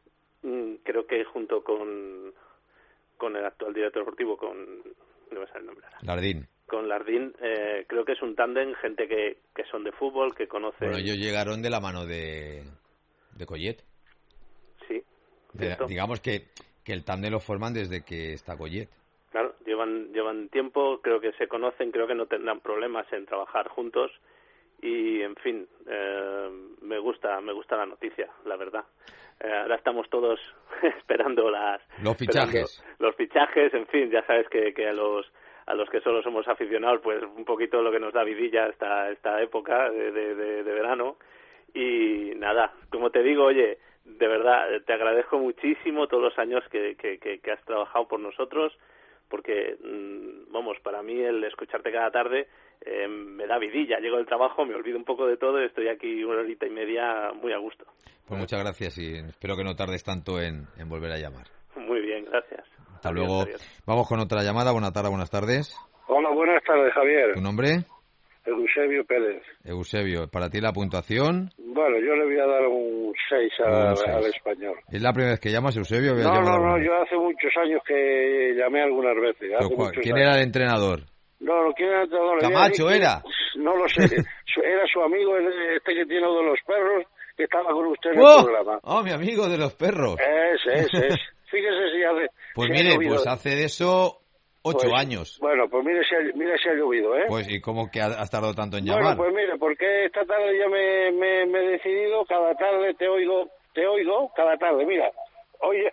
creo que junto con con el actual director deportivo, con no me sale el nombre ahora. Lardín. Con Lardín, eh, creo que es un tándem, gente que, que son de fútbol, que conocen... Bueno, ellos llegaron de la mano de, de Collet. Sí. De, digamos que, que el tándem lo forman desde que está Collet. Claro, llevan llevan tiempo, creo que se conocen, creo que no tendrán problemas en trabajar juntos y, en fin, eh, me gusta me gusta la noticia, la verdad. Eh, ahora estamos todos esperando las... Los fichajes. Los fichajes, en fin, ya sabes que, que a los a los que solo somos aficionados, pues un poquito lo que nos da vidilla esta, esta época de, de, de, de verano. Y nada, como te digo, oye, de verdad, te agradezco muchísimo todos los años que, que, que, que has trabajado por nosotros, porque, vamos, para mí el escucharte cada tarde eh, me da vidilla. Llego del trabajo, me olvido un poco de todo y estoy aquí una horita y media muy a gusto. Pues muchas gracias y espero que no tardes tanto en, en volver a llamar. Muy bien, gracias. Hasta Adiós, luego. adiós. Vamos con otra llamada. Buenas tardes, buenas tardes. Hola, buenas tardes, Javier. ¿Tu nombre? Eusebio Pérez. Eusebio, para ti la puntuación. Bueno, yo le voy a dar un seis a, Un seis. al español. ¿Es la primera vez que llamas, Eusebio? ¿Habías No, llamado no, alguna no, vez? yo hace muchos años que llamé algunas veces. Hace Pero, ¿cuál- muchos ¿Quién años. era el entrenador? No, no, ¿quién era el entrenador? ¿Camacho Era era? Ricky- No lo sé. Su- era su amigo, el- este que tiene uno de los perros, que estaba con usted en ¡Oh! el programa. ¡Oh, mi amigo de los perros! Ese, ese, es. Fíjese si hace... Pues si ha mire, llovido. pues hace de eso ocho Pues, años. Bueno, pues mire si ha, mire si ha llovido, ¿eh? Pues, ¿y cómo que has tardado tanto en Bueno, llamar? pues mire, porque esta tarde ya me, me, me he decidido, cada tarde te oigo, te oigo, cada tarde, mira, oye,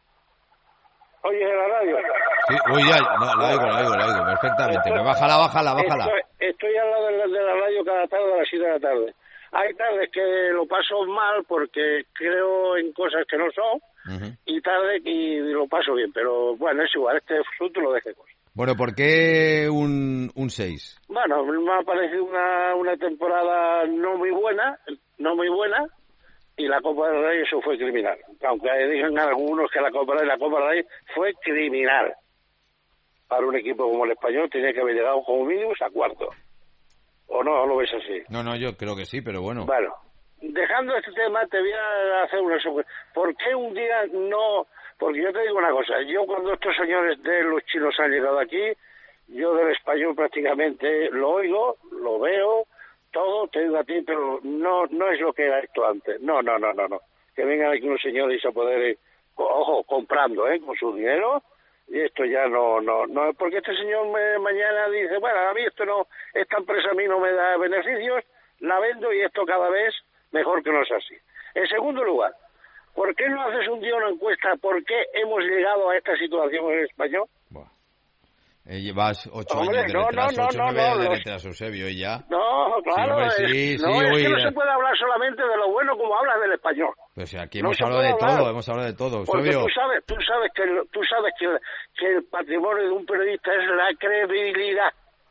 oyes en la radio. Sí, uy, ya, no, la oigo, la oigo, la oigo, perfectamente. Pues bájala, bájala, bájala. Estoy, estoy al lado de la, de la radio cada tarde a las siete de la tarde. Hay tardes que lo paso mal porque creo en cosas que no son, Ujú. y tarde y lo paso bien, pero bueno, es igual, este asunto lo dejemos. Bueno, ¿por qué un, un seis? Bueno, me ha parecido una, una temporada no muy buena, no muy buena, y la Copa del Rey eso fue criminal. Aunque digan algunos que la Copa del Rey, la Copa del Rey fue criminal. Para un equipo como el Español tenía que haber llegado como mínimo a cuarto. ¿O no? ¿O lo ves así? No, no, yo creo que sí, pero bueno. Bueno, dejando este tema, te voy a hacer una sugerencia. ¿Por qué un día no...? Porque yo te digo una cosa, yo cuando estos señores de los chinos han llegado aquí, yo del Español prácticamente lo oigo, lo veo, todo, te digo a ti, pero no no es lo que era esto antes. No, no, no, no, no. Que vengan aquí unos señores y se poder, ojo, comprando, ¿eh? Con su dinero, y esto ya no, no, no, porque este señor me, mañana dice, bueno, a mí esto no, esta empresa a mí no me da beneficios, la vendo y esto cada vez mejor que no es así. En segundo lugar, ¿por qué no haces un día una encuesta? ¿Por qué hemos llegado a esta situación en el Español? Buah. Eh, llevas ocho Hombre, años de no, retraso, no, ocho, no, nueve no, años de los- retraso, Eusebio, y ya. No, claro, hombre, es- sí, no, sí, es uy, que no eh. se puede hablar solamente de lo bueno como hablas del español. Pues sí, aquí No hemos se hablado puede de hablar. todo, hemos hablado de todo, Porque Eusebio. tú sabes, tú sabes que el- tú sabes que el, que el patrimonio de un periodista es la credibilidad.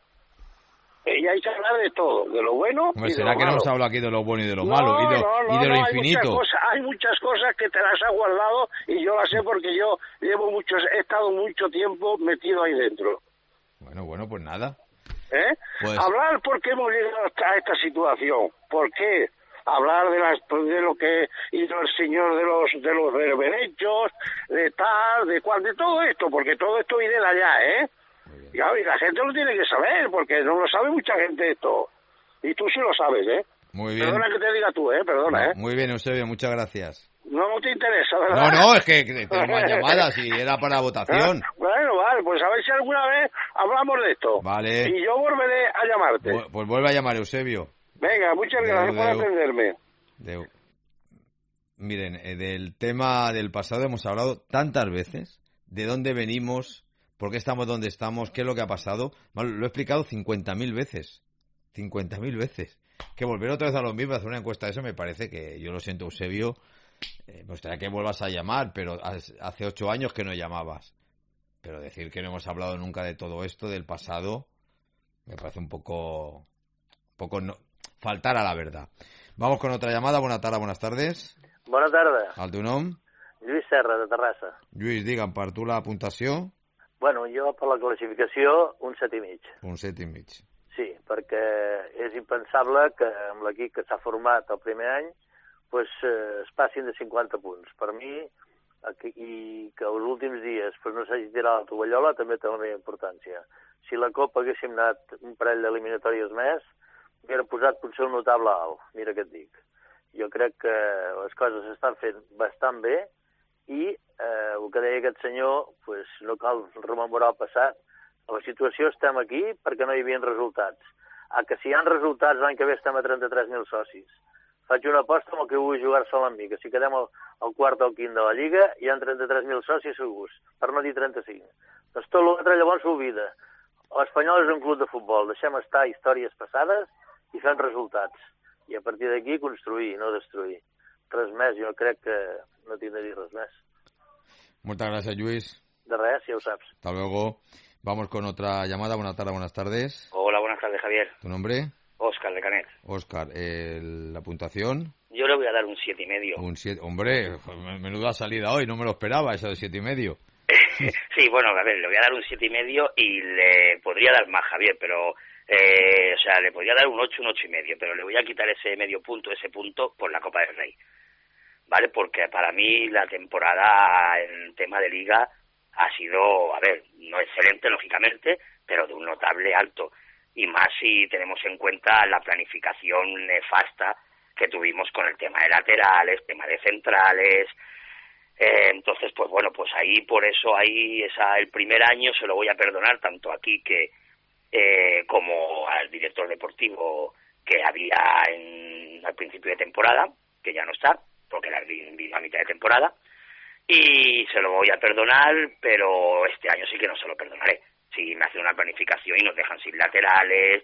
Eh, Y hay que hablar de todo, de lo bueno Hombre, y de será lo que no malo. hemos hablado aquí de lo bueno y de lo No, malo, y de, no, no, y de lo no, hay muchas infinito. cosas, hay muchas cosas que te las has guardado y yo las sé porque yo llevo muchos, he estado mucho tiempo metido ahí dentro. Bueno, bueno, pues nada. ¿Eh? Pues- Hablar por qué hemos llegado hasta esta situación, por qué hablar de las de lo que hizo el señor de los de los derechos, de tal, de cual, de todo esto, porque todo esto viene de allá, ¿eh? Y, claro, y la gente lo tiene que saber, porque no lo sabe mucha gente esto. Y tú sí lo sabes, ¿eh? Muy bien. Perdona que te diga tú, ¿eh? Perdona, No, ¿eh? muy bien, Eusebio, muchas gracias. No te interesa, ¿verdad? No, no, es que que tenemos más llamadas y era para votación. Ah, Bueno, vale, pues a ver si alguna vez hablamos de esto. Vale. Y yo volveré a llamarte. Bu- Pues vuelve a llamar, Eusebio. Venga, muchas Deu, gracias por deu. atenderme. Deu. Miren, eh, del tema del pasado hemos hablado tantas veces, de dónde venimos, por qué estamos donde estamos, qué es lo que ha pasado. Bueno, lo he explicado cincuenta mil veces. cincuenta mil veces. Que volver otra vez a lo mismo, hacer una encuesta de eso, me parece que, yo lo siento, Eusebio, eh, me gustaría que vuelvas a llamar, pero has- hace ocho años que no llamabas. Pero decir que no hemos hablado nunca de todo esto, del pasado, me parece un poco, poco no, faltar a la verdad. Vamos con otra llamada. Buenas tardes, buenas tardes. Bona tarda, El teu nom? Lluís Serra, de Terrassa. Lluís, digue'm, per tu la puntuació, Bueno, jo per la classificació un set i mig. un set i mig. Sí, perquè és impensable que amb l'equip que s'ha format el primer any pues, eh, es passin de cinquanta punts. Per mi, aquí, i que els últims dies pues, no s'hagi tirat la tovallola també té la meva importància. Si la Copa haguéssim anat un parell d'eliminatòries més, hauria posat potser un notable alt, mira què et dic. Jo crec que les coses s'estan fent bastant bé i eh, el que deia aquest senyor, pues, no cal rememorar el passat. A la situació estem aquí perquè no hi havia resultats. A que si hi ha resultats l'any que ve estem a trenta-tres mil socis. Faig una aposta amb el que vulgui jugar sol amb mi, que si quedem al, al quart o al quint de la Lliga hi ha trenta-tres mil socis segurs, per no dir trenta-cinc. Doncs tot l'altre llavors s'oblida. L'Espanyol és un club de futbol, deixem estar històries passades i fem resultats. I a partir d'aquí construir, no destruir. Res més, jo crec que no tinc de dir res més. Muchas gracias, Lluís. De res, ja ho saps. Hasta luego. Vamos con otra llamada. Buenas tardes, buenas tardes. Hola, buenas tardes, Javier. ¿Tu nombre? Óscar de Canet. Óscar, el- la puntuación, Yo le voy a dar un siete y medio. un siete. Hombre, joder, menuda salida hoy, no me lo esperaba, eso de siete y medio. Sí, bueno, a ver, le voy a dar un siete y medio y le podría dar más, Javier, pero, eh, o sea, le podría dar un ocho, un ocho y medio, pero le voy a quitar ese medio punto, ese punto por la Copa del Rey, ¿vale? Porque para mí la temporada en tema de Liga ha sido, a ver, no excelente, lógicamente, pero de un notable alto. Y más si tenemos en cuenta la planificación nefasta que tuvimos con el tema de laterales, tema de centrales. Eh, entonces, pues bueno, pues ahí, por eso ahí esa, el primer año se lo voy a perdonar tanto a Quique eh, como al director deportivo que había en, al principio de temporada, que ya no está, porque la vino a mitad de temporada, y se lo voy a perdonar, pero este año sí que no se lo perdonaré. Si me hacen una planificación y nos dejan sin laterales,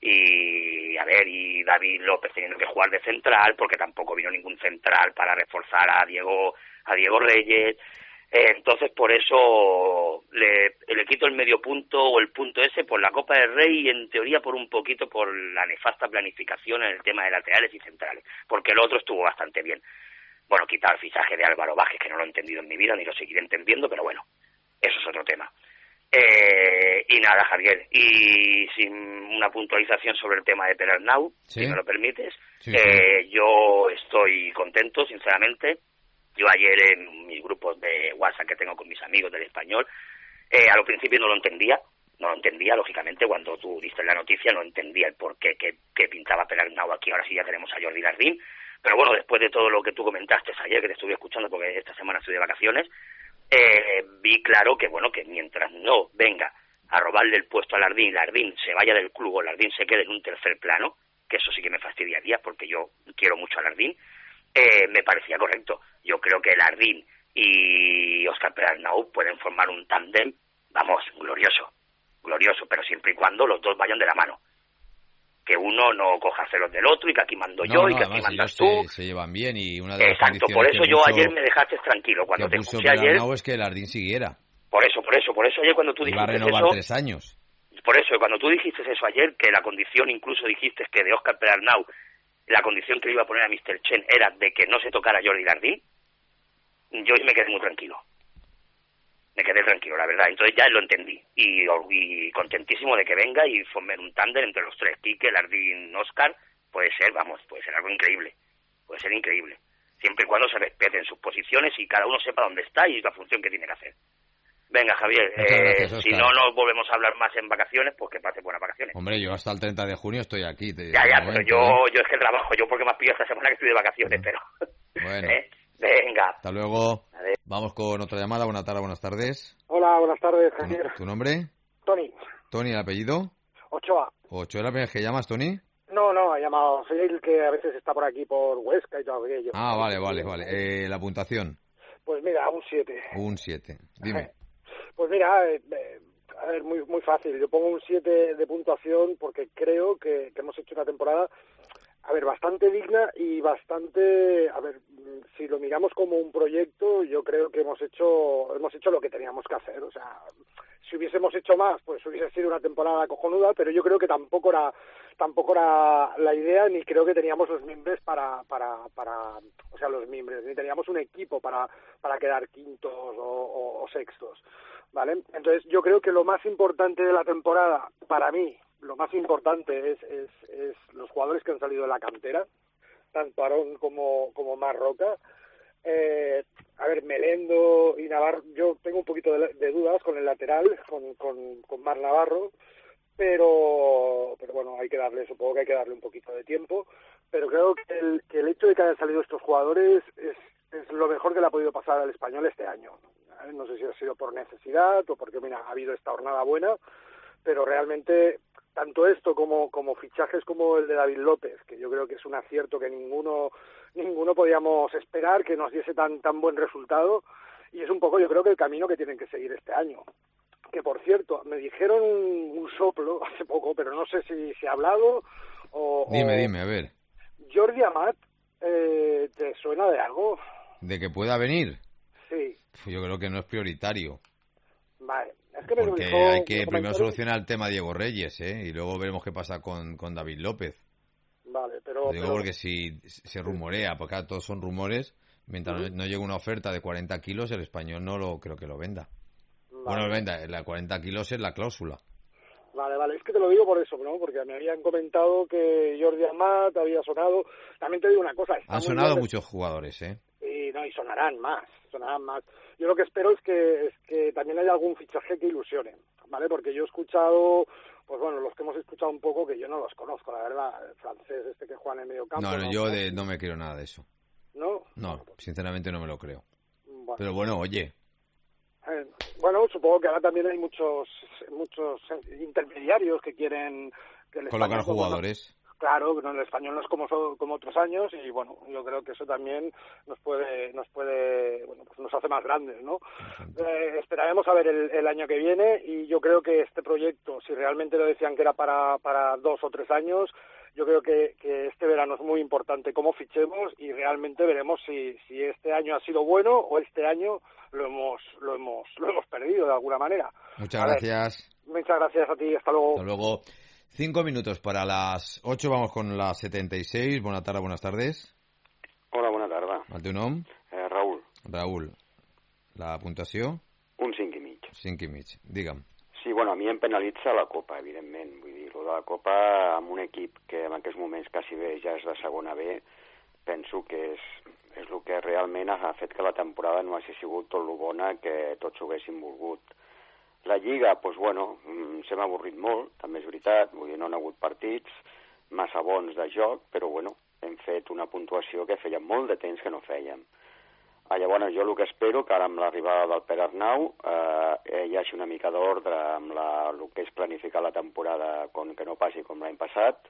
y a ver, y David López teniendo que jugar de central, porque tampoco vino ningún central para reforzar a Diego, a Diego Reyes. Eh, entonces, por eso le, le quito el medio punto o el punto ese por la Copa del Rey y en teoría por un poquito por la nefasta planificación en el tema de laterales y centrales, porque el otro estuvo bastante bien. Bueno, quitar el fichaje de Álvaro Vázquez, que no lo he entendido en mi vida, ni lo seguiré entendiendo, pero bueno, eso es otro tema. Eh, y nada, Javier, y sin una puntualización sobre el tema de Perarnau, ¿Sí? si me lo permites, Sí, eh, yo estoy contento, sinceramente. Yo ayer en mis grupos de WhatsApp que tengo con mis amigos del español, eh, a lo principio no lo entendía, no lo entendía, lógicamente, cuando tú diste la noticia no entendía el por qué que, que pintaba Perarnau aquí, ahora sí ya tenemos a Jordi Lardín, pero bueno, después de todo lo que tú comentaste ayer, que te estuve escuchando porque esta semana estoy de vacaciones, eh, vi claro que bueno, que mientras no venga a robarle el puesto a Lardín, Lardín se vaya del club o Lardín se quede en un tercer plano, que eso sí que me fastidiaría porque yo quiero mucho a Lardín, eh, me parecía correcto. Yo creo que Lardín y Óscar Perarnau pueden formar un tándem, vamos, glorioso. glorioso, pero siempre y cuando los dos vayan de la mano. Que uno no coja celos del otro y que aquí mando no, yo no, y que aquí mandas tú. Se, se llevan bien y una de las Exacto, por eso yo puso, ayer me dejaste tranquilo. Cuando te escuché ayer... es que el Ardín siguiera. Por eso, por eso, por eso ayer cuando tú Iba dijiste a renovar eso... tres años. Por eso, cuando tú dijiste eso ayer, que la condición, incluso dijiste que de Óscar Perarnau, la condición que le iba a poner a mister Chen era de que no se tocara Jordi Lardín, yo me quedé muy tranquilo. Me quedé tranquilo, la verdad. Entonces ya lo entendí. Y, y contentísimo de que venga y formen un tándem entre los tres. Quique, Lardín, Óscar, puede ser, vamos, puede ser algo increíble. Puede ser increíble. Siempre y cuando se respeten sus posiciones y cada uno sepa dónde está y la función que tiene que hacer. Venga, Javier, eh, gracias, si no nos volvemos a hablar más en vacaciones, pues que pase buenas vacaciones. Hombre, yo hasta el treinta de junio estoy aquí. Te, ya, ya, momento, pero yo, ¿eh? yo es que trabajo, yo porque me has pillado esta semana que estoy de vacaciones, bueno. pero... Bueno. ¿Eh? Venga. Hasta luego. Adiós. Vamos con otra llamada. Buenas tardes, buenas tardes. Hola, buenas tardes, Javier. ¿Tu, ¿Tu nombre? Tony. Tony, ¿el apellido? Ochoa. ¿Ochoa es la primera vez que llamas, Tony? No, no, ha llamado. Soy el que a veces está por aquí, por Huesca y todo aquello. Ah, vale, vale, vale. Eh, ¿La puntuación? Pues mira, un siete. Un siete. Dime. Pues mira, eh, eh, a ver, muy muy fácil. Yo pongo un siete de puntuación porque creo que, que hemos hecho una temporada, a ver, bastante digna y bastante, a ver, si lo miramos como un proyecto, yo creo que hemos hecho hemos hecho lo que teníamos que hacer. O sea, si hubiésemos hecho más, pues hubiese sido una temporada cojonuda, pero yo creo que tampoco era tampoco era la idea, ni creo que teníamos los miembros para para para o sea, los miembros, ni teníamos un equipo para para quedar quintos o, o, o sextos, ¿vale? Entonces, yo creo que lo más importante de la temporada, para mí, lo más importante es, es, es los jugadores que han salido de la cantera, tanto Aarón como, como Mar Roca. Eh, a ver, Melendo y Navarro, yo tengo un poquito de, de dudas con el lateral, con, con, con Mar Navarro, pero pero bueno, hay que darle, supongo que hay que darle un poquito de tiempo, pero creo que el, que el hecho de que hayan salido estos jugadores es, es lo mejor que le ha podido pasar al Español este año. No sé si ha sido por necesidad o porque, mira, ha habido esta jornada buena, pero realmente tanto esto como como fichajes como el de David López, que yo creo que es un acierto que ninguno ninguno podíamos esperar que nos diese tan tan buen resultado, y es un poco, yo creo, que el camino que tienen que seguir este año. Que, por cierto, me dijeron un soplo hace poco, pero no sé si se ha hablado o... Dime, o... dime, a ver. Jordi Amat, eh, ¿te suena de algo? ¿De que pueda venir? Sí. Yo creo que no es prioritario. Vale. Es que me Porque dijo, hay que me primero comentaron... solucionar el tema Diego Reyes, ¿eh? Y luego veremos qué pasa con, con David López. Vale, pero... Lo digo pero... porque si se rumorea, porque claro, todos son rumores, mientras uh-huh. no, no llegue una oferta de cuarenta kilos, el Español no lo creo que lo venda. Vale. Bueno, lo venda, la cuarenta kilos es la cláusula. Vale, vale, es que te lo digo por eso, ¿no? Porque me habían comentado que Jordi Amat había sonado. También te digo una cosa. Han sonado muchos jugadores, ¿eh? Y, no, y sonarán más, sonarán más. Yo lo que espero es que es que también haya algún fichaje que ilusione, ¿vale? Porque yo he escuchado, pues bueno, los que hemos escuchado un poco, que yo no los conozco, la verdad, el francés este que juega en el medio campo. No, no, no yo de, no me creo nada de eso. ¿No? No, sinceramente no me lo creo. Bueno. Pero bueno, oye... Eh, bueno, supongo que ahora también hay muchos muchos intermediarios que quieren que el colocar español, jugadores. No, claro, no, el español no es como como otros años, y bueno, yo creo que eso también nos puede nos puede bueno, pues nos hace más grandes, ¿no? Eh, esperaremos a ver el, el año que viene, y yo creo que este proyecto, si realmente lo decían que era para para dos o tres años, yo creo que, que este verano es muy importante cómo fichemos, y realmente veremos si si este año ha sido bueno o este año lo hemos lo hemos lo hemos perdido de alguna manera. Muchas a gracias. Ver, muchas gracias a ti, hasta luego. Hasta luego. Cinco minutos para las ocho, vamos con las setenta y seis. Buenas tardes, buenas tardes. Hola, bona tarda. El teu nom? Eh, Raül. Raül. La puntuació? Un cinc i mig. Cinc i mig, digue'm. Sí, bueno, a mi em penalitza la Copa, evidentment. Vull dir, lo de la Copa, amb un equip que en aquests moments quasi bé ja és de segona B, penso que és, és el que realment ha fet que la temporada no hagi sigut tot lo bona que tots ho haguéssim volgut. La Lliga, doncs, bueno, se m'ha avorrit molt, també és veritat, vull dir, no han hagut partits massa bons de joc, però, bueno, hem fet una puntuació que feia molt de temps que no fèiem. Ah, llavors, jo el que espero que ara amb l'arribada del Pere Arnau eh, hi hagi una mica d'ordre amb la, el que és planificar la temporada com que no passi com l'any passat,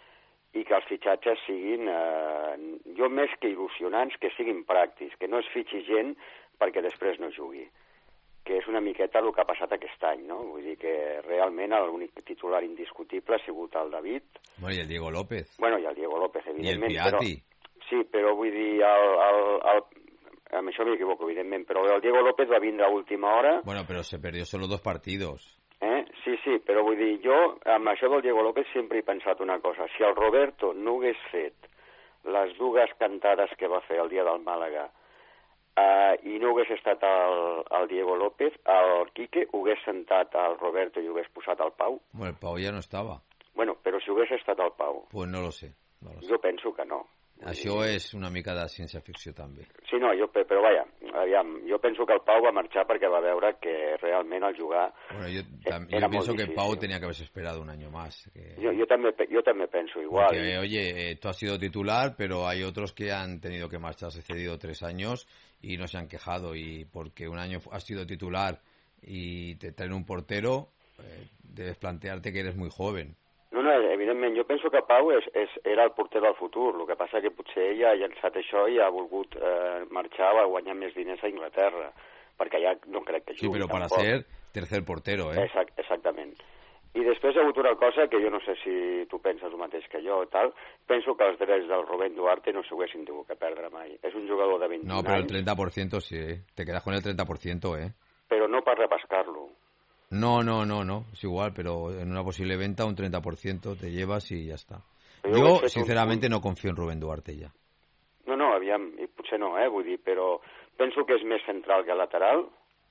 i que els fitxatges siguin, eh, jo més que il·lusionants, que siguin pràctics, que no es fitxi gent perquè després no jugui. que és una miqueta el que ha passat aquest any, no? Vull dir que realment l'únic titular indiscutible ha sigut el David. Bueno, i el Diego López. Bueno, i el Diego López, evidentment. I el Piatti. Però, sí, però vull dir, el, el, el, amb això m'equivoco, evidentment, però el Diego López va vindre a última hora. Bueno, però se perdió solo dos partidos. Eh? Sí, sí, però vull dir, jo amb això del Diego López sempre he pensat una cosa. Si el Roberto no hagués fet les dues cantades que va fer el dia del Màlaga uh, i no hagués estat el, el Diego López, el Quique hagués sentat al Roberto i hagués posat el Pau. Bueno, el Pau ja no estava. Bueno, però si hagués estat el Pau... Pues no lo sé. No lo sé. Jo penso que no. Això és una mica de ciència-ficció, també. Sí, no, jo, però vaja, aviam, jo penso que el Pau va marxar perquè va veure que realment el jugar bueno, yo, tam, yo pienso que Pau tenía que haberse esperado un año más. Que... Yo, yo, también, yo también pienso igual. Porque, oye, eh, tú has sido titular, pero hay otros que han tenido que marcharse cedido tres años y no se han quejado. Y porque un año has sido titular y te traen un portero, eh, debes plantearte que eres muy joven. No, no, evidentment, jo penso que Pau és, és, era el porter del futur, el que passa que potser ell ha llançat això i ha volgut eh, marxar a guanyar més diners a Inglaterra, perquè ja no crec que jugui. Sí, però per ser tercer portero, eh? Exact, exactament. I després ha hagut una cosa que jo no sé si tu penses el mateix que jo o tal, penso que els drets del Rubén Duarte no s'haguessin tingut que perdre mai. És un jugador de vint-i-un No, però el anys, treinta por ciento sí, eh? Te quedas con el treinta por ciento, eh? però no per repescar-lo. No, no, no, no, es igual, pero en una posible venta un treinta por ciento te llevas y ya está. Però Yo, sinceramente, un... no confío en Rubén Duarte ya. No, no, aviam, i potser no, eh, vull dir, però penso que és més central que lateral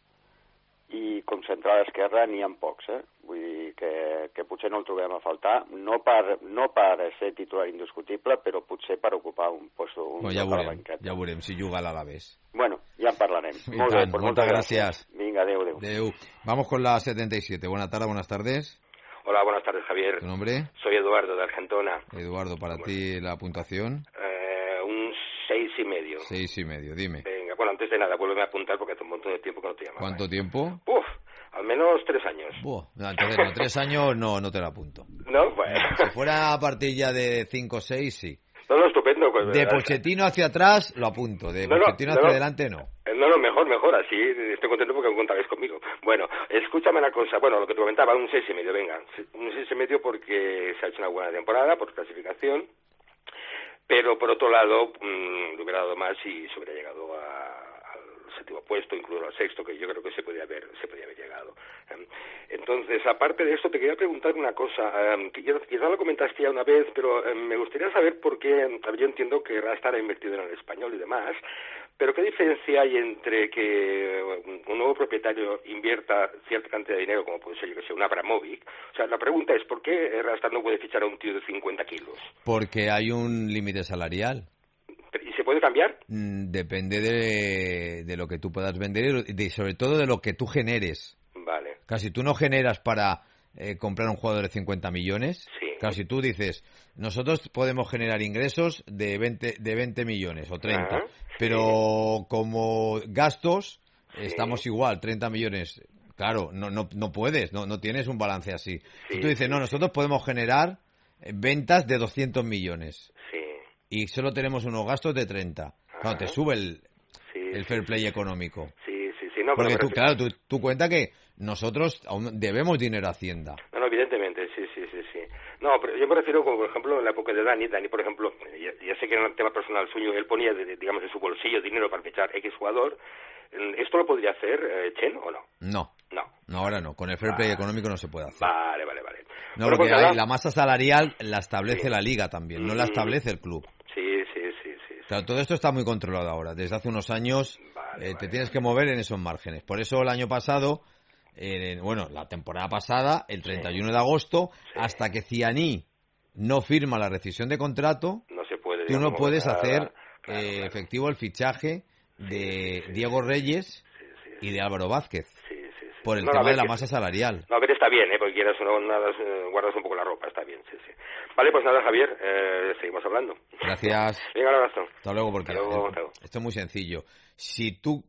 i com central esquerra n'hi ha pocs, eh? Vull dir que, que potser no el trobem a faltar, no per, no per ser titular indiscutible, però potser per ocupar un puesto, un bueno, ja veurem, ja veurem si juga a l'Alavés. Bueno, ja en parlarem. I Molt tant, bé, pues moltes gràcies. gràcies. Vinga, adeu, adeu. Adeu. Vamos con la setenta y siete. Buenas tardes, buenas tardes. Hola, buenas tardes, Javier. ¿Tu nombre? Soy Eduardo, de Argentona. Eduardo, para bueno. ti la puntuación. Eh, un seis y medio. Seis y medio, dime. Venga, bueno, antes de nada, vuélveme a apuntar porque hace un montón de tiempo que no te llamaba. ¿Cuánto tiempo? Uf, al menos tres años. Buah, no, entonces no, tres años no, no te la apunto. No, bueno. Si fuera a partir ya de cinco o seis, sí. No, no, estupendo. Pues, de Pochettino hacia atrás lo apunto, de no, no, Pochettino no, hacia no. adelante no. No, no, mejor, mejor, así estoy contento porque contabais conmigo. Bueno, escúchame una cosa, bueno, lo que te comentaba, un seis y medio, venga, un seis y medio porque se ha hecho una buena temporada por clasificación, pero por otro lado, mmm, le hubiera dado más y se hubiera llegado a, al séptimo puesto, incluso al sexto, que yo creo que se podía haber, se podía haber llegado. Entonces, aparte de esto, te quería preguntar una cosa, que quizá lo comentaste ya una vez, pero me gustaría saber por qué, yo entiendo que Rastar ha invertido en el Español y demás, pero ¿qué diferencia hay entre que un nuevo propietario invierta cierta cantidad de dinero, como puede ser, yo que sé, un Abramovic? O sea, la pregunta es, ¿por qué Rastar no puede fichar a un tío de cincuenta kilos? Porque hay un límite salarial. ¿Y se puede cambiar? Mm, depende de, de lo que tú puedas vender y de, sobre todo de lo que tú generes. Vale. Casi tú no generas para eh, comprar un jugador de cincuenta millones. Sí. Casi tú dices, nosotros podemos generar ingresos de veinte, de veinte millones o treinta. Ah, sí. Pero como gastos, sí. estamos igual, treinta millones. Claro, no, no, no puedes, no, no tienes un balance así. Sí, y tú dices, sí, no, nosotros sí. podemos generar ventas de doscientos millones. Sí. Y solo tenemos unos gastos de treinta. Claro, te sube el, sí, el fair play económico. Sí, sí, sí. No, Porque tú, refiero... claro, tú, tú cuenta que nosotros aún debemos dinero a Hacienda. No, no, evidentemente, sí, sí, sí, sí. No, pero yo me refiero, como por ejemplo, en la época de Dani, Dani, por ejemplo, ya, ya sé que era un tema personal suyo, él ponía, de, digamos, de su bolsillo dinero para fichar X jugador. ¿Esto lo podría hacer eh, Chen o no? No. No. No, ahora no. Con el fair play vale. económico no se puede hacer. Vale, vale, vale. No, bueno, porque pues, hay, la masa salarial la establece sí. la liga también, no la establece el club. Sí, sí, sí, sí. Claro, todo esto está muy controlado ahora. Desde hace unos años vale, eh, vale, te tienes vale. que mover en esos márgenes. Por eso el año pasado, eh, bueno, la temporada pasada, el treinta y uno sí. de agosto, sí. hasta que Cianí no firma la rescisión de contrato, no se puede, tú no puedes nada, hacer claro, eh, claro. efectivo el fichaje de sí, sí, Diego Reyes sí, sí, sí. y de Álvaro Vázquez. Sí, sí, sí. Por el no, tema no, de la que... masa salarial. No, a ver, está bien, ¿eh? Porque quieras o no, nada, guardas un poco la ropa, está bien, sí, sí. Vale, pues nada, Javier, eh, seguimos hablando. Gracias. Venga, un abrazo. Hasta luego, porque Hasta luego, eh, hasta luego. esto es muy sencillo. Si tú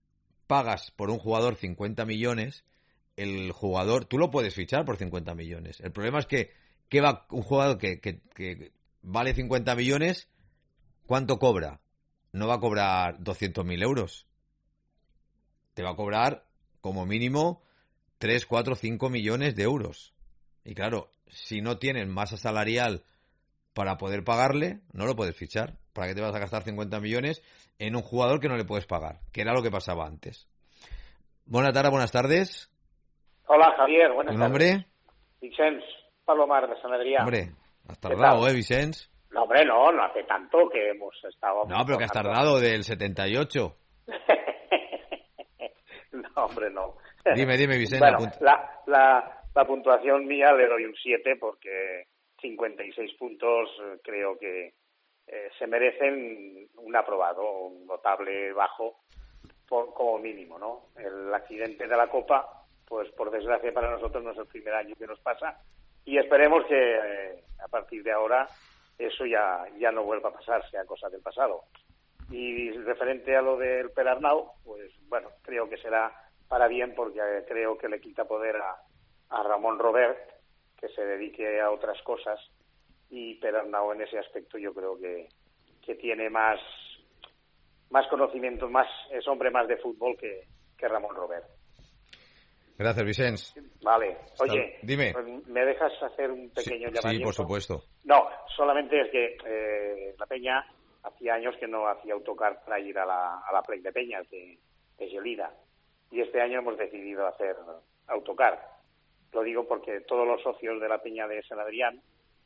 pagas por un jugador cincuenta millones, el jugador, tú lo puedes fichar por cincuenta millones. El problema es que, ¿qué va un jugador que, que, que vale cincuenta millones, cuánto cobra? No va a cobrar doscientos mil euros. Te va a cobrar como mínimo tres, cuatro, cinco millones de euros. Y claro, si no tienen masa salarial para poder pagarle, no lo puedes fichar. ¿Para qué te vas a gastar cincuenta millones en un jugador que no le puedes pagar? Que era lo que pasaba antes. Buenas tardes, buenas tardes. Hola, Javier, buenas ¿Tu tardes. nombre? Vicens Palomar, de Sant Adrià. Hombre, has tardado, ¿eh, Vicens? No, hombre, no, no hace tanto que hemos estado... No, pero que has tardado del setenta y ocho. No, hombre, no. Dime, dime, Vicens. Bueno, apunta. la, la, la puntuación mía le doy un siete porque cincuenta y seis puntos eh, creo que eh, se merecen un aprobado, un notable bajo, por, como mínimo, ¿no? El accidente de la Copa, pues por desgracia para nosotros no es el primer año que nos pasa y esperemos que eh, a partir de ahora eso ya, ya no vuelva a pasar, sea cosa del pasado. Y referente a lo del Perarnau, pues bueno, creo que será para bien porque eh, creo que le quita poder a, a Ramón Robert, que se dedique a otras cosas, y Perarnau en ese aspecto yo creo que, que tiene más, más conocimiento, más, es hombre más de fútbol que, que Ramón Robert. Gracias, Vicens. Vale. Oye, dime. ¿Me dejas hacer un pequeño Sí, llamamiento? sí, por supuesto. No, solamente es que eh, la Peña hacía años que no hacía autocar para ir a la, a la Plec de Peñas de, de Gelida. Y este año hemos decidido hacer autocar. Lo digo porque todos los socios de la Peña de Sant Adrián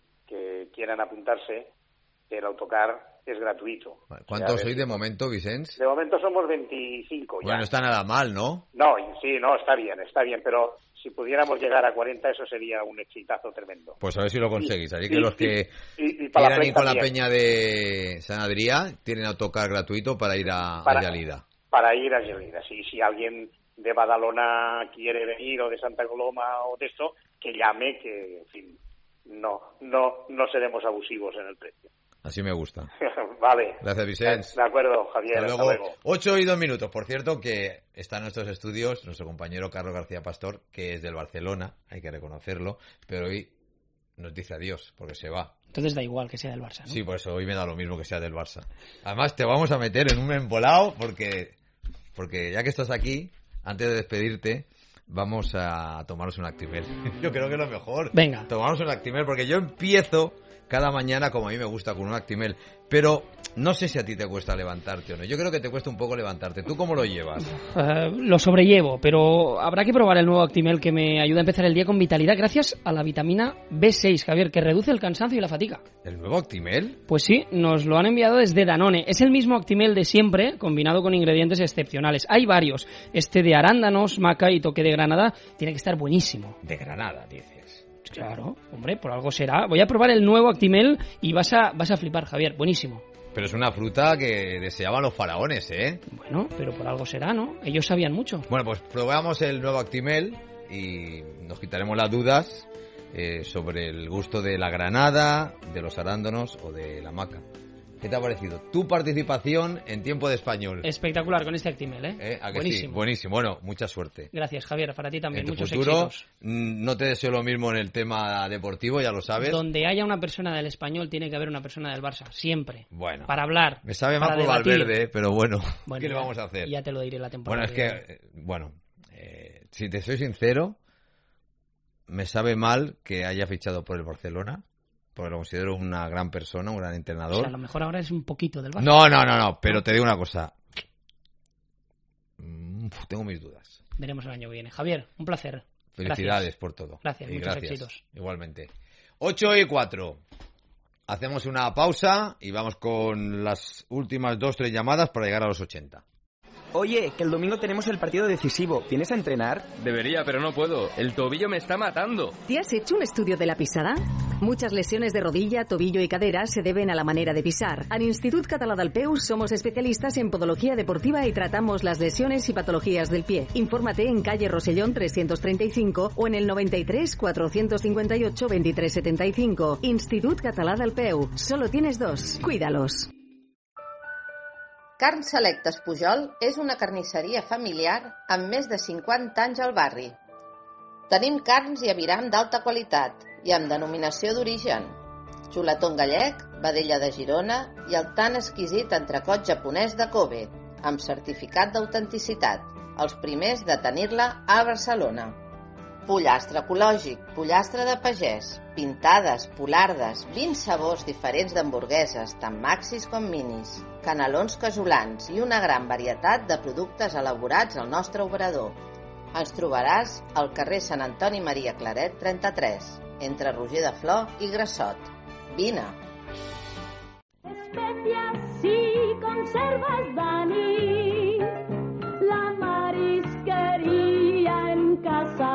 que quieran apuntarse, el autocar es gratuito. ¿Cuántos O sea, sois de momento, Vicens? De momento somos veinticinco ya. Bueno, no está nada mal, ¿no? No, sí, no, está bien, está bien, pero si pudiéramos llegar a cuarenta, eso sería un exitazo tremendo. Pues a ver si lo conseguís. Así que y- los que y- y para la quieran ir con la también. peña de San Adrià tienen autocar gratuito para ir a, Para- a Gelida. Para ir a Gelida. Si, si alguien de Badalona quiere venir, o de Santa Coloma, o de esto, que llame, que, en fin, no, no, no seremos abusivos en el precio. Así me gusta. Vale. Gracias, Vicens. De acuerdo, Javier. Hasta Hasta luego. luego. Ocho y dos minutos. Por cierto, que está en nuestros estudios nuestro compañero Carlos García Pastor, que es del Barcelona, hay que reconocerlo, pero hoy nos dice adiós, porque se va. Entonces da igual que sea del Barça, ¿no? Sí, por eso hoy me da lo mismo que sea del Barça. Además, te vamos a meter en un embolado, porque, porque ya que estás aquí, antes de despedirte, vamos a tomarnos un Actimel. Yo creo que es lo mejor. Venga. Tomamos un Actimel, porque yo empiezo cada mañana, como a mí me gusta, con un Actimel. Pero no sé si a ti te cuesta levantarte o no. Yo creo que te cuesta un poco levantarte. ¿Tú cómo lo llevas? Eh, lo sobrellevo, pero habrá que probar el nuevo Actimel que me ayuda a empezar el día con vitalidad gracias a la vitamina B seis, Javier, que reduce el cansancio y la fatiga. ¿El nuevo Actimel? Pues sí, nos lo han enviado desde Danone. Es el mismo Actimel de siempre, combinado con ingredientes excepcionales. Hay varios. Este de arándanos, maca y toque de granada tiene que estar buenísimo. De Granada, dices. Claro, hombre, por algo será. Voy a probar el nuevo Actimel y vas a, vas a flipar, Javier. Buenísimo. Pero es una fruta que deseaban los faraones, ¿eh? Bueno, pero por algo será, ¿no? Ellos sabían mucho. Bueno, pues probamos el nuevo Actimel y nos quitaremos las dudas eh, sobre el gusto de la granada, de los arándanos o de la maca. ¿Qué te ha parecido? Tu participación en Tiempo de Español. Espectacular con este Actimel, ¿eh? ¿Eh? ¿A que Buenísimo. sí? Buenísimo. Bueno, mucha suerte. Gracias, Javier. Para ti también. En tu Muchos futuro, éxitos. mm, no te deseo lo mismo en el tema deportivo, ya lo sabes. Donde haya una persona del Español, tiene que haber una persona del Barça. Siempre. Bueno. Para hablar. Me sabe mal para por debatir. Valverde, pero bueno, Bueno, ¿qué le ya- vamos a hacer? Ya te lo diré la temporada. Bueno, es que, eh, bueno, eh, si te soy sincero, me sabe mal que haya fichado por el Barcelona, porque lo considero una gran persona, un gran O entrenador. sea, a lo mejor ahora es un poquito del Barça. No, no, no, no, pero te digo una cosa. Mm, tengo mis dudas. Veremos el año que viene. Javier, un placer. Felicidades Gracias. por todo. Gracias, Y muchos gracias, éxitos. Igualmente. ocho y cuatro. Hacemos una pausa y vamos con las últimas dos, tres llamadas para llegar a los ochenta. Oye, que el domingo tenemos el partido decisivo. ¿Vienes a entrenar? Debería, pero no puedo. El tobillo me está matando. ¿Te has hecho un estudio de la pisada? Muchas lesiones de rodilla, tobillo y cadera se deben a la manera de pisar. Al Institut Català del Peu somos especialistas en podología deportiva y tratamos las lesiones y patologías del pie. Infórmate en calle Rosellón trescientos treinta y cinco o en el noventa y tres, cuatrocientos cincuenta y ocho, veintitrés setenta y cinco. Institut Català del Peu. Solo tienes dos. Cuídalos. Carn Selectes Pujol és una carnisseria familiar amb més de cinquanta anys al barri. Tenim carns i aviram d'alta qualitat i amb denominació d'origen. Xuletón gallec, vedella de Girona i el tan exquisit entrecot japonès de Kobe, amb certificat d'autenticitat. els primers de tenir-la a Barcelona. Pollastre ecològic, pollastre de pagès, pintades, polardes, vint sabors diferents d'hamburgueses, tant maxis com minis, canelons casolans i una gran varietat de productes elaborats al nostre obrador. Ens trobaràs al carrer Sant Antoni Maria Claret trenta-tres, entre Roger de Flor i Grassot. Vine! Especias y conservas, Dani, la marisquería en casa.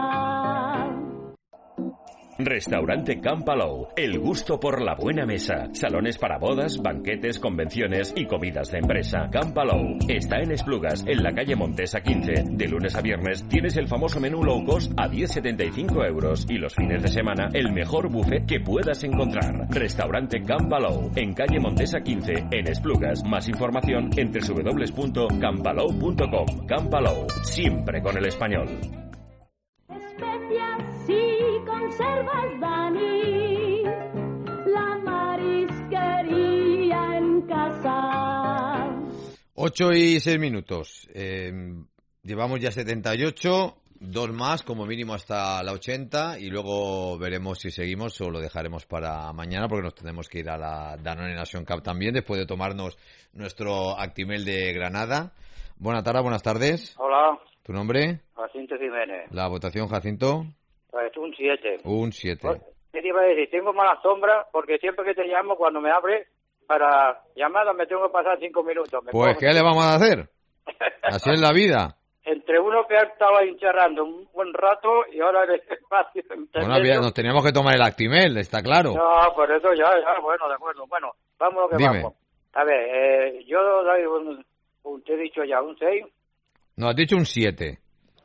Restaurante Can Palou, el gusto por la buena mesa. Salones para bodas, banquetes, convenciones y comidas de empresa. Can Palou está en Esplugas, en la calle Montesa quince. De lunes a viernes tienes el famoso menú low cost a diez setenta y cinco euros y los fines de semana el mejor buffet que puedas encontrar. Restaurante Can Palou, en calle Montesa quince, en Esplugas. Más información en doble u doble u doble u punto can palou punto com. Can Palou, siempre con el español. Especias y conservas, Dani, la marisquería en casa. Ocho y seis minutos. Eh, llevamos ya setenta y ocho, dos más como mínimo hasta la ochenta y luego veremos si seguimos o lo dejaremos para mañana porque nos tenemos que ir a la Danone Nation Cup también después de tomarnos nuestro Actimel de Granada. Buenas tardes, buenas tardes. Hola. ¿Tu nombre? Jacinto Jiménez. La votación, Jacinto. Pues un siete. Un siete. ¿Qué te iba a decir? Tengo mala sombra porque siempre que te llamo, cuando me abre para llamadas, me tengo que pasar cinco minutos. Me Pues, cojo... ¿qué le vamos a hacer? Así es la vida. Entre uno que estaba encerrando un buen rato y ahora el espacio... Bueno, había, nos teníamos que tomar el Actimel, está claro. No, por eso ya, ya, bueno, de acuerdo. Bueno, vamos lo que Dime. vamos. A ver, eh, yo doy un, un, te he dicho ya, un seis. No, has dicho un siete.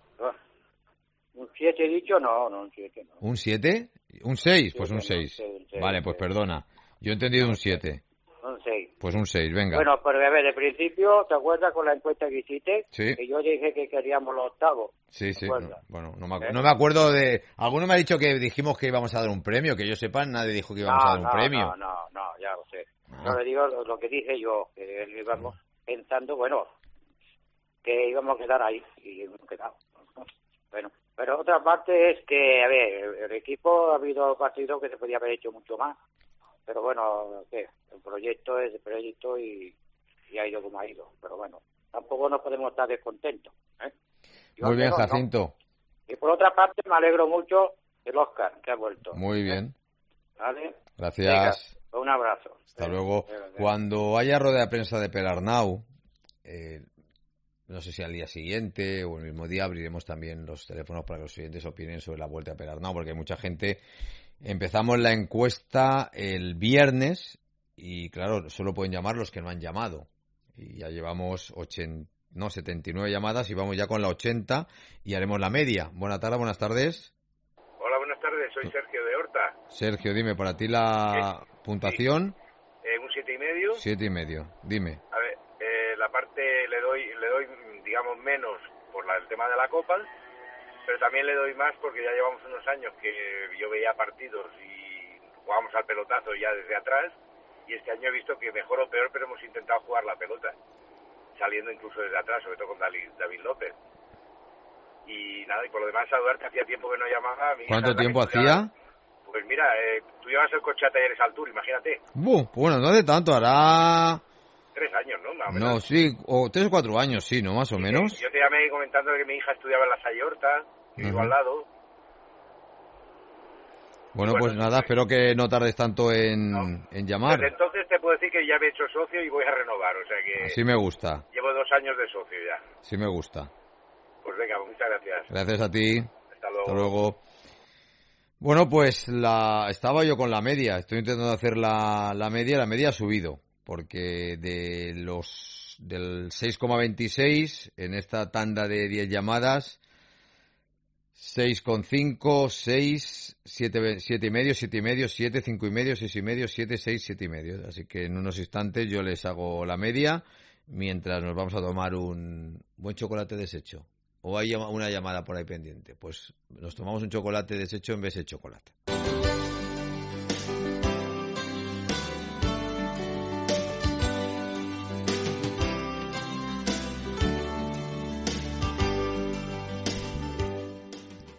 Un siete he dicho, no, no, un siete no. ¿Un siete? ¿Un seis? Pues un Sí, seis. sí, sí, Vale, sí. pues perdona. Yo he entendido un siete. Un seis. Pues un seis, venga. Bueno, pero a ver, de principio, ¿te acuerdas con la encuesta que hiciste? Sí. Que yo dije que queríamos los octavos. Sí, sí. ¿te acuerdas? No, bueno, no me, ¿Eh? acu- no me acuerdo de... Alguno me ha dicho que dijimos que íbamos a dar un premio. Que yo sepa, nadie dijo que íbamos a dar un no, premio. No, no, no, ya lo sé. Ah. Yo le digo lo, lo que dije yo, que íbamos pensando, bueno, que íbamos a quedar ahí. Y hemos quedado. Bueno, pero otra parte es que, a ver, el equipo ha habido partidos que se podía haber hecho mucho más. Pero bueno, ¿qué? El proyecto es el proyecto y, y ha ido como ha ido. Pero bueno, tampoco nos podemos estar descontentos. ¿eh? Yo Muy bien, al menos no. Jacinto. Y por otra parte, me alegro mucho del Oscar, que ha vuelto. Muy bien. ¿Vale? Gracias. Venga, un abrazo. Hasta luego. Cuando haya rueda de prensa de Pelarnau, eh, no sé si al día siguiente o el mismo día abriremos también los teléfonos para que los oyentes opinen sobre la vuelta a Pelarnau, porque hay mucha gente. Empezamos la encuesta el viernes y, claro, solo pueden llamar los que no han llamado. Y ya llevamos ochenta, no, setenta y nueve llamadas y vamos ya con la ochenta y haremos la media. Buenas tardes, buenas tardes. Hola, buenas tardes, soy Sergio de Horta. Sergio, dime, para ti la puntuación. Eh, un siete y medio. Siete y medio, dime. A ver, eh, la parte le doy, le doy, digamos, menos por la, el tema de la Copa, pero también le doy más porque ya llevamos unos años que yo veía partidos y jugábamos al pelotazo ya desde atrás, y este año he visto que mejor o peor, pero hemos intentado jugar la pelota, saliendo incluso desde atrás, sobre todo con David, David López. Y nada, y por lo demás, a Duarte hacía tiempo que no llamaba. Mi ¿Cuánto hija, tiempo la que estudiaba- hacía? Pues mira, eh, tú llevas el coche a talleres al Tour, imagínate. Buh, bueno, no de tanto, hará... Tres años, ¿no? Más o menos. No, sí, o tres o cuatro años, sí, ¿no? Más o menos. Yo te llamé comentando que mi hija estudiaba en la Salle Horta, que vivo Ujú. al lado. Bueno, pues nada, espero que no tardes tanto en, en llamar. Desde entonces te puedo decir que ya me he hecho socio y voy a renovar, o sea que Así me gusta, llevo dos años de socio ya. sí me gusta. Pues venga, muchas gracias. Gracias a ti. Hasta luego. Hasta luego. Bueno, pues la estaba yo con la media. Estoy intentando hacer la, la media. La media ha subido. Porque de los del seis coma veintiséis en esta tanda de diez llamadas, seis coma cinco, seis, siete, siete y medio, siete y medio, siete, cinco y medio, seis y medio, siete, seis, siete y medio. Así que en unos instantes yo les hago la media mientras nos vamos a tomar un buen chocolate deshecho. ¿O hay llama- una llamada por ahí pendiente? Pues nos tomamos un chocolate deshecho en vez de chocolate.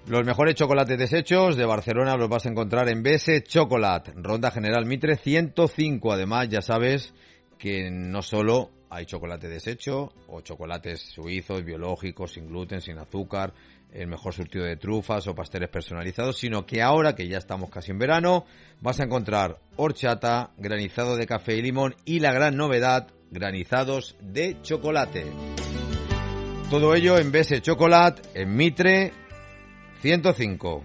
Los mejores chocolates deshechos de Barcelona los vas a encontrar en B S Chocolate, Ronda General Mitre ciento cinco. Además, ya sabes que no solo hay chocolate deshecho o chocolates suizos, biológicos, sin gluten, sin azúcar, el mejor surtido de trufas o pasteles personalizados, sino que ahora, que ya estamos casi en verano, vas a encontrar horchata, granizado de café y limón y la gran novedad, granizados de chocolate. Todo ello en B S Chocolate, en Mitre ciento cinco.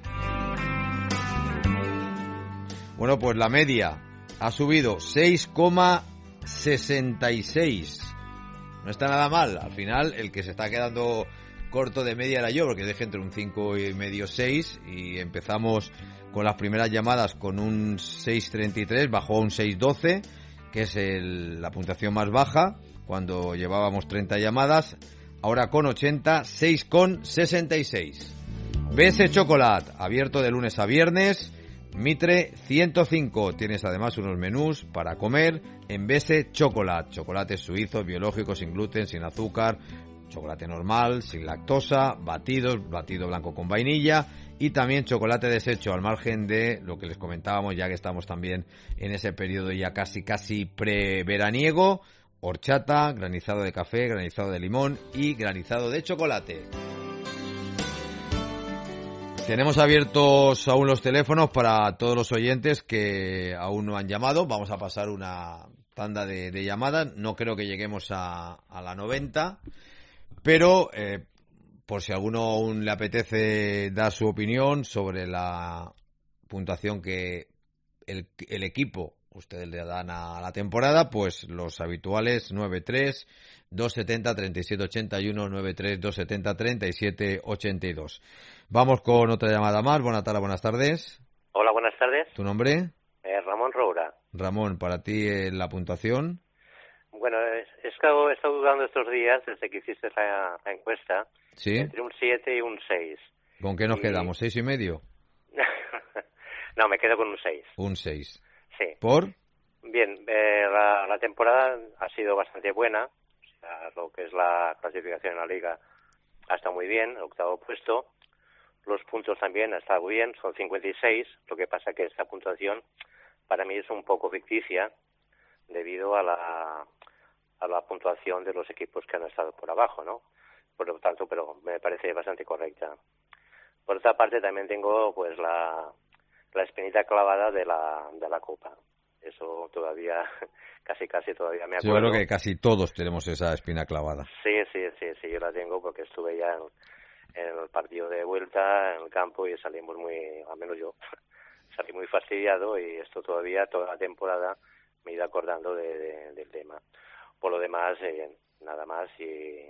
Bueno, pues la media ha subido seis coma sesenta y seis. No está nada mal. Al final, el que se está quedando corto de media era yo, porque dejé entre un cinco y medio, seis, y empezamos con las primeras llamadas con un seis treinta y tres, bajó a un seis doce, que es el, la puntuación más baja, cuando llevábamos treinta llamadas. Ahora con ochenta, seis coma sesenta y seis. B S Chocolate, abierto de lunes a viernes, Mitre ciento cinco. Tienes además unos menús para comer en B S Chocolate. Chocolates suizos, biológicos, sin gluten, sin azúcar, chocolate normal, sin lactosa, batidos, batido blanco con vainilla y también chocolate deshecho, al margen de lo que les comentábamos, ya que estamos también en ese periodo ya casi casi preveraniego, horchata, granizado de café, granizado de limón y granizado de chocolate. Tenemos abiertos aún los teléfonos para todos los oyentes que aún no han llamado. Vamos a pasar una tanda de, de llamadas. No creo que lleguemos a, a la noventa, pero eh, por si a alguno aún le apetece dar su opinión sobre la puntuación que el, el equipo, ustedes le dan a la temporada, pues los habituales nueve tres, dos setenta, treinta y siete ochenta y uno, nueve tres, dos setenta, treinta y siete ochenta y dos. Vamos con otra llamada más. Buenas tardes, buenas tardes. Hola, buenas tardes. ¿Tu nombre? Eh, Ramón Roura. Ramón, para ti eh, la puntuación. Bueno, es, es que he estado dudando estos días, desde que hiciste la, la encuesta, ¿sí? Entre un siete y un seis. ¿Con qué nos y... quedamos? ¿seis y medio? No, me quedo con un seis. Un seis. Sí. ¿Por? Bien, eh, la, la temporada ha sido bastante buena. O sea, lo que es la clasificación en la Liga ha estado muy bien, el octavo puesto. Los puntos también han estado bien, son cincuenta y seis. Lo que pasa que esta puntuación para mí es un poco ficticia debido a la, a la puntuación de los equipos que han estado por abajo, ¿no? Por lo tanto, pero me parece bastante correcta. Por otra parte, también tengo pues la, la espinita clavada de la, de la Copa. Eso todavía, casi casi todavía me acuerdo. Yo creo que casi todos tenemos esa espina clavada. Sí, sí, sí, sí, yo la tengo porque estuve ya en, en el partido de vuelta, en el campo, y salimos muy, al menos yo, salí muy fastidiado, y esto todavía, toda la temporada, me he ido acordando de, de, del tema. Por lo demás, eh, nada más y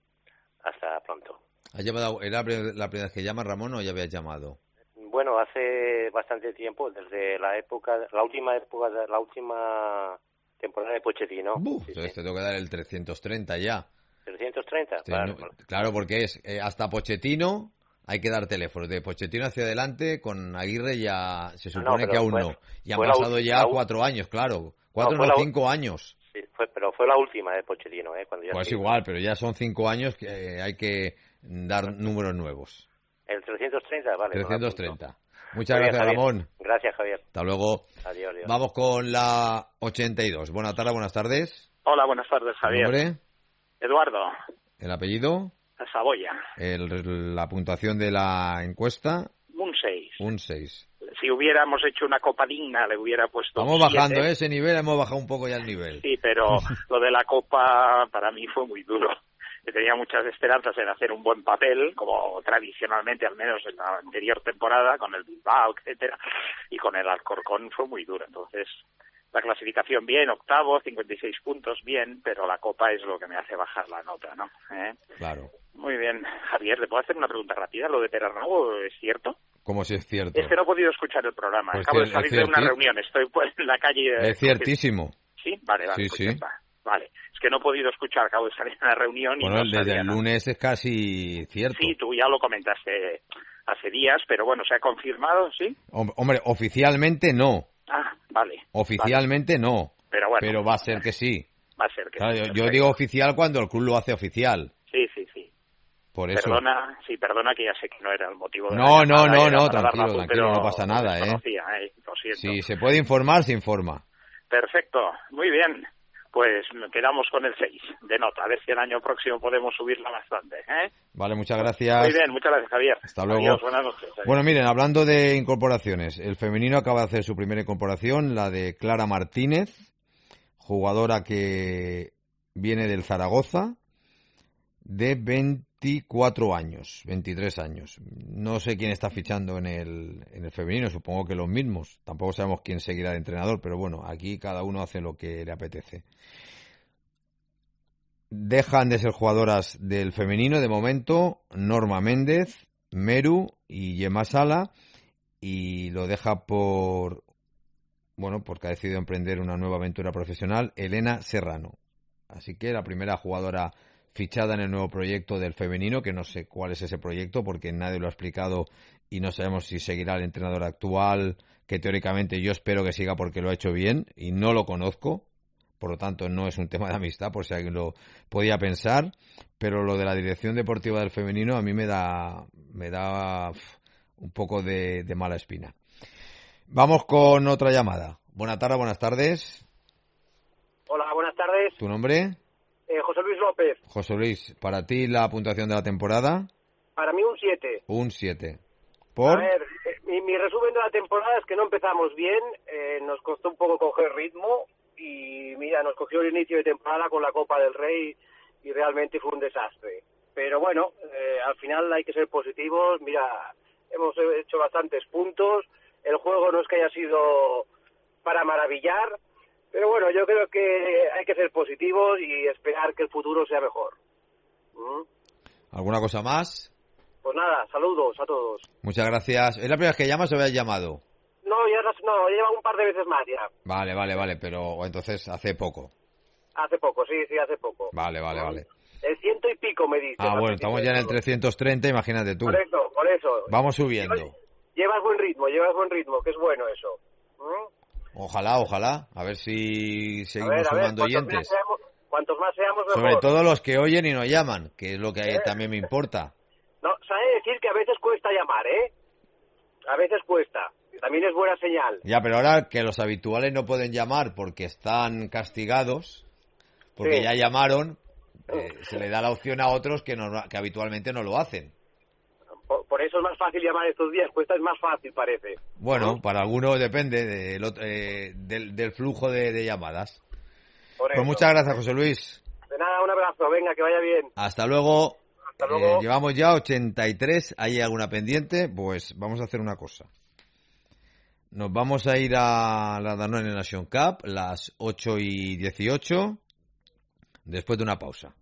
hasta pronto. ¿Has llamado, ¿Era la primera vez que llama, Ramón, o ya habías llamado? Bueno, hace bastante tiempo, desde la época, la última época, la última temporada de Pochettino. Buf, sí, entonces sí. te tengo que dar el trescientos treinta ya. ¿trescientos treinta? Sí, Claro, no, claro, porque es eh, hasta Pochettino hay que dar teléfonos. De Pochettino hacia adelante, con Aguirre ya se supone no, que aún fue, no. Y han fue pasado la, ya la, cuatro años, claro. Cuatro, no, no, la, cinco años. Sí, fue, pero fue la última de Pochettino, ¿eh? Cuando ya pues estoy... igual, pero ya son cinco años que eh, hay que dar números nuevos. El trescientos treinta, vale. trescientos treinta. Muchas Muy gracias, bien, Ramón. Gracias, Javier. Hasta luego. Adiós, adiós. Vamos con la ochenta y dos. Buenas tardes, buenas tardes. Hola, buenas tardes, Javier. ¿El nombre? Eduardo. ¿El apellido? Saboya. El, la puntuación de la encuesta. Un seis. Un seis. Si hubiéramos hecho una copa digna, le hubiera puesto Vamos un bajando siete. ¿eh? Ese nivel, hemos bajado un poco ya el nivel. Sí, pero lo de la copa para mí fue muy duro. Tenía muchas esperanzas en hacer un buen papel, como tradicionalmente, al menos en la anterior temporada, con el Bilbao, etcétera, y con el Alcorcón fue muy duro. Entonces, la clasificación bien, octavo, cincuenta y seis puntos, bien, pero la copa es lo que me hace bajar la nota, ¿no? ¿Eh? Claro. Muy bien. Javier, ¿te puedo hacer una pregunta rápida? ¿Lo de Perarnau es cierto? Como si es cierto. Es que no he podido escuchar el programa. Pues Acabo de es salir de una reunión, estoy pues, en la calle... Es ciertísimo. ¿Sí? Vale, vale. Sí, pues sí. ya está. Vale. Es que no he podido escuchar, acabo de salir de una reunión y Bueno, no desde sabía el nada. lunes es casi cierto. Sí, tú ya lo comentaste hace días, pero bueno, ¿se ha confirmado, sí? Hom- Hombre, oficialmente no. Ah, vale. Oficialmente vale. no. Pero bueno. Pero va a ser que sí. Va a ser que Claro, sí. yo, Perfecto. yo digo oficial cuando el club lo hace oficial. Sí, sí, sí. Por eso. Perdona, sí, perdona que ya sé que no era el motivo de No, la no, llamada, no, era no, para dar la tranquilo, voz, tranquilo, pero no pasa nada, lo ¿eh? desconocía, eh, lo siento. Si se puede informar, se informa. Perfecto, muy bien. Pues quedamos con el seis de nota, a ver si el año próximo podemos subirla bastante, ¿eh? Vale, muchas gracias. Muy bien, muchas gracias, Javier. Hasta luego. Adiós, buenas noches. Adiós. Bueno, miren, hablando de incorporaciones, el femenino acaba de hacer su primera incorporación, la de Clara Martínez, jugadora que viene del Zaragoza, de veinticuatro años, veintitrés años. No sé quién está fichando en el, en el femenino, supongo que los mismos. Tampoco sabemos quién seguirá de entrenador, pero bueno, aquí cada uno hace lo que le apetece. Dejan de ser jugadoras del femenino de momento Norma Méndez, Meru y Gemma Sala, y lo deja por, bueno, porque ha decidido emprender una nueva aventura profesional, Elena Serrano. Así que la primera jugadora fichada en el nuevo proyecto del femenino, que no sé cuál es ese proyecto porque nadie lo ha explicado y no sabemos si seguirá el entrenador actual, que teóricamente yo espero que siga porque lo ha hecho bien y no lo conozco, por lo tanto no es un tema de amistad por si alguien lo podía pensar, pero lo de la dirección deportiva del femenino a mí me da me da uf, un poco de, de mala espina. Vamos con otra llamada. Buenas tardes, buenas tardes. Hola, buenas tardes. ¿Tu nombre? Eh, José Luis López. José Luis, para ti la puntuación de la temporada. Para mí un siete. Un siete. ¿Por? A ver, eh, mi, mi resumen de la temporada es que no empezamos bien, eh, nos costó un poco coger ritmo y mira, nos cogió el inicio de temporada con la Copa del Rey y realmente fue un desastre. Pero bueno, eh, al final hay que ser positivos, mira, hemos hecho bastantes puntos, el juego no es que haya sido para maravillar, pero bueno, yo creo que hay que ser positivos y esperar que el futuro sea mejor. ¿Mm? ¿Alguna cosa más? Pues nada, saludos a todos. Muchas gracias. ¿Es la primera vez que llamas o habías llamado? No, ya no, lleva un par de veces más ya. Vale, vale, vale, pero entonces hace poco. Hace poco, sí, sí, hace poco. Vale, vale, vale. El ciento y pico me dice. Ah, bueno, estamos ya en el trescientos treinta, imagínate tú. Por eso, por eso. Vamos subiendo. Llevas, llevas buen ritmo, llevas buen ritmo, que es bueno eso. ¿Mm? Ojalá, ojalá, a ver si seguimos a ver, a sumando ver, oyentes. Más seamos, cuantos más seamos, mejor. Sobre todo los que oyen y no llaman, que es lo que ¿Eh? también me importa. No, sabe decir que a veces cuesta llamar, ¿eh? A veces cuesta. También es buena señal. Ya, pero ahora que los habituales no pueden llamar porque están castigados, porque sí. ya llamaron, eh, se le da la opción a otros que, no, que habitualmente no lo hacen. Por, por eso es más fácil llamar estos días, cuesta es más fácil, parece. Bueno, ¿no? Para algunos depende de, de, eh, del, del flujo de, de llamadas. Por pues muchas gracias, José Luis. De nada, un abrazo, venga, que vaya bien. Hasta luego. Hasta luego. Eh, llevamos ya ochenta y tres, ¿hay alguna pendiente? Pues vamos a hacer una cosa. Nos vamos a ir a la Danone Nation Cup, las ocho y dieciocho, después de una pausa.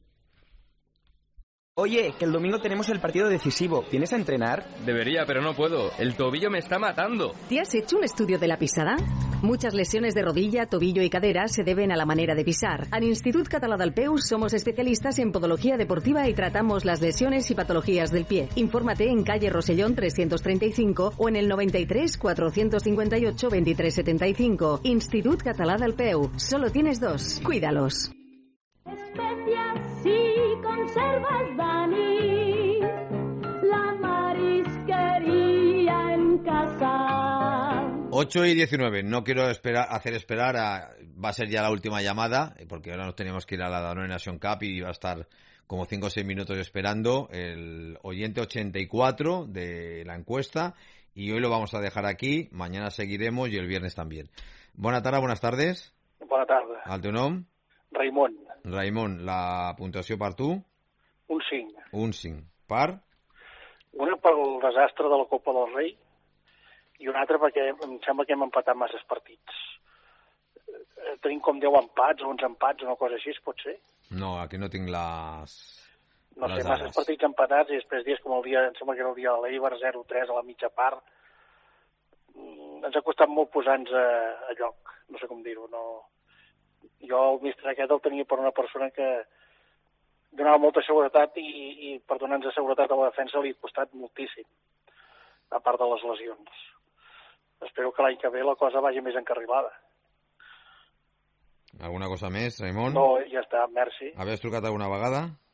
Oye, que el domingo tenemos el partido decisivo. ¿Vienes a entrenar? Debería, pero no puedo. El tobillo me está matando. ¿Te has hecho un estudio de la pisada? Muchas lesiones de rodilla, tobillo y cadera se deben a la manera de pisar. Al Institut Català del Peu somos especialistas en podología deportiva y tratamos las lesiones y patologías del pie. Infórmate en calle Rosellón trescientos treinta y cinco o en el noventa y tres, cuatrocientos cincuenta y ocho, veintitrés setenta y cinco. Institut Català del Peu. Solo tienes dos. Cuídalos. Especias y conservas, Dani, la marisquería en casa. ocho y diecinueve, no quiero esperar, hacer esperar, a, va a ser ya la última llamada, porque ahora nos teníamos que ir a la Danone Nation Cup y va a estar como cinco o seis minutos esperando el oyente ochenta y cuatro de la encuesta, y hoy lo vamos a dejar aquí, mañana seguiremos y el viernes también. Buenas tardes, buenas tardes. Bona tarda. El teu nom? Raimon. Raimon, la puntuació per tu? Un cinc. Un cinc. Per? Una pel desastre de la Copa del Rei i una altra perquè em sembla que hem empatat masses partits. Tenim com deu empats o onze empats, una cosa així, pot ser? No, aquí no tinc les... No les sé, masses dades. partits empatats i després dies com el dia, em sembla que era el dia de l'Eibar, zero tres a la mitja part. Ens ha costat molt posar-nos a, a lloc, no sé com dir-ho, no... Jo el míster aquest el tenia per una persona que donava molta seguretat i, i per donar-nos seguretat a la defensa li ha costat moltíssim, a part de les lesions. Espero que l'any que ve la cosa vagi més encarrilada. Alguna cosa més, Raimon? No, ja està, merci. Havies trucat alguna vegada?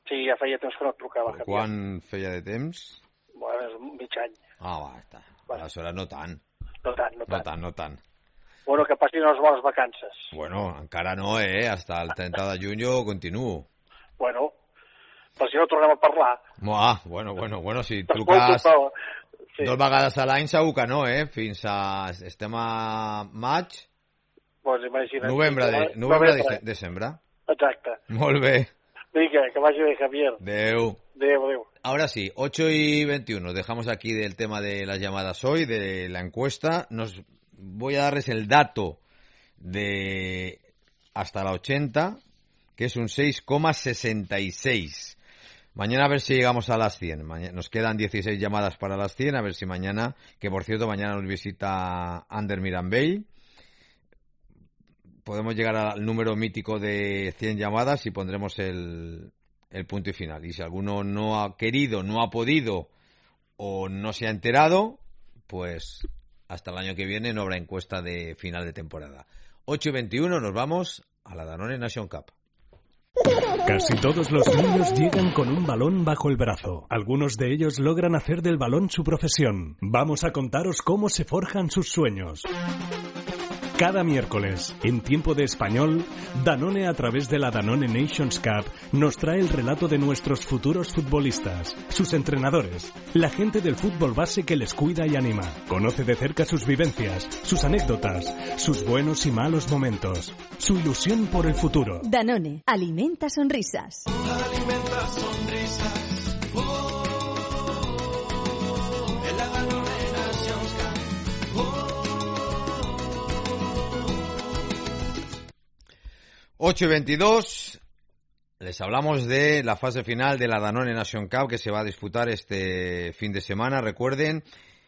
Sí, ja feia temps que no et trucava. Javier. Quan feia de temps? Bueno, és mig any. Ah, va, està. Bueno. Aleshores no tant. No tant, no tant. No tant, no tant. Bueno, que passin unes bones vacances. Bueno, encara no, eh? Hasta el trenta de juny jo continuo. Bueno, però si no tornem a parlar. Ah, bueno, bueno, bueno, si truques sí. dos vegades a l'any segur que no, eh? Fins a... estem a maig. Pues imagina't. Novembre, de, novembre de, desembre. Exacte. Molt bé. Vinga, que vagi bé, Javier. Adeu. Adeu, adeu. Ahora sí, ocho y veintiuno. Dejamos aquí del tema de las llamadas hoy, de la encuesta. Nos voy a darles el dato de hasta la ochenta, que es un seis coma sesenta y seis. Mañana a ver si llegamos a las cien. Mañana, nos quedan dieciséis llamadas para las cien, a ver si mañana, que por cierto mañana nos visita Ander Mirambell, podemos llegar al número mítico de cien llamadas y pondremos el, el punto y final. Y si alguno no ha querido, no ha podido o no se ha enterado, pues hasta el año que viene no habrá encuesta de final de temporada. ocho y veintiuno nos vamos a la Danone Nation Cup. Casi todos los niños llegan con un balón bajo el brazo. Algunos de ellos logran hacer del balón su profesión. Vamos a contaros cómo se forjan sus sueños. Cada miércoles, en tiempo de español, Danone a través de la Danone Nations Cup nos trae el relato de nuestros futuros futbolistas, sus entrenadores, la gente del fútbol base que les cuida y anima. Conoce de cerca sus vivencias, sus anécdotas, sus buenos y malos momentos, su ilusión por el futuro. Danone, alimenta sonrisas. Alimenta sonrisas. Oh, en la Danone Nations Cup. Oh. ocho y veintidós, les hablamos de la fase final de la Danone Nation Cup que se va a disputar este fin de semana, recuerden,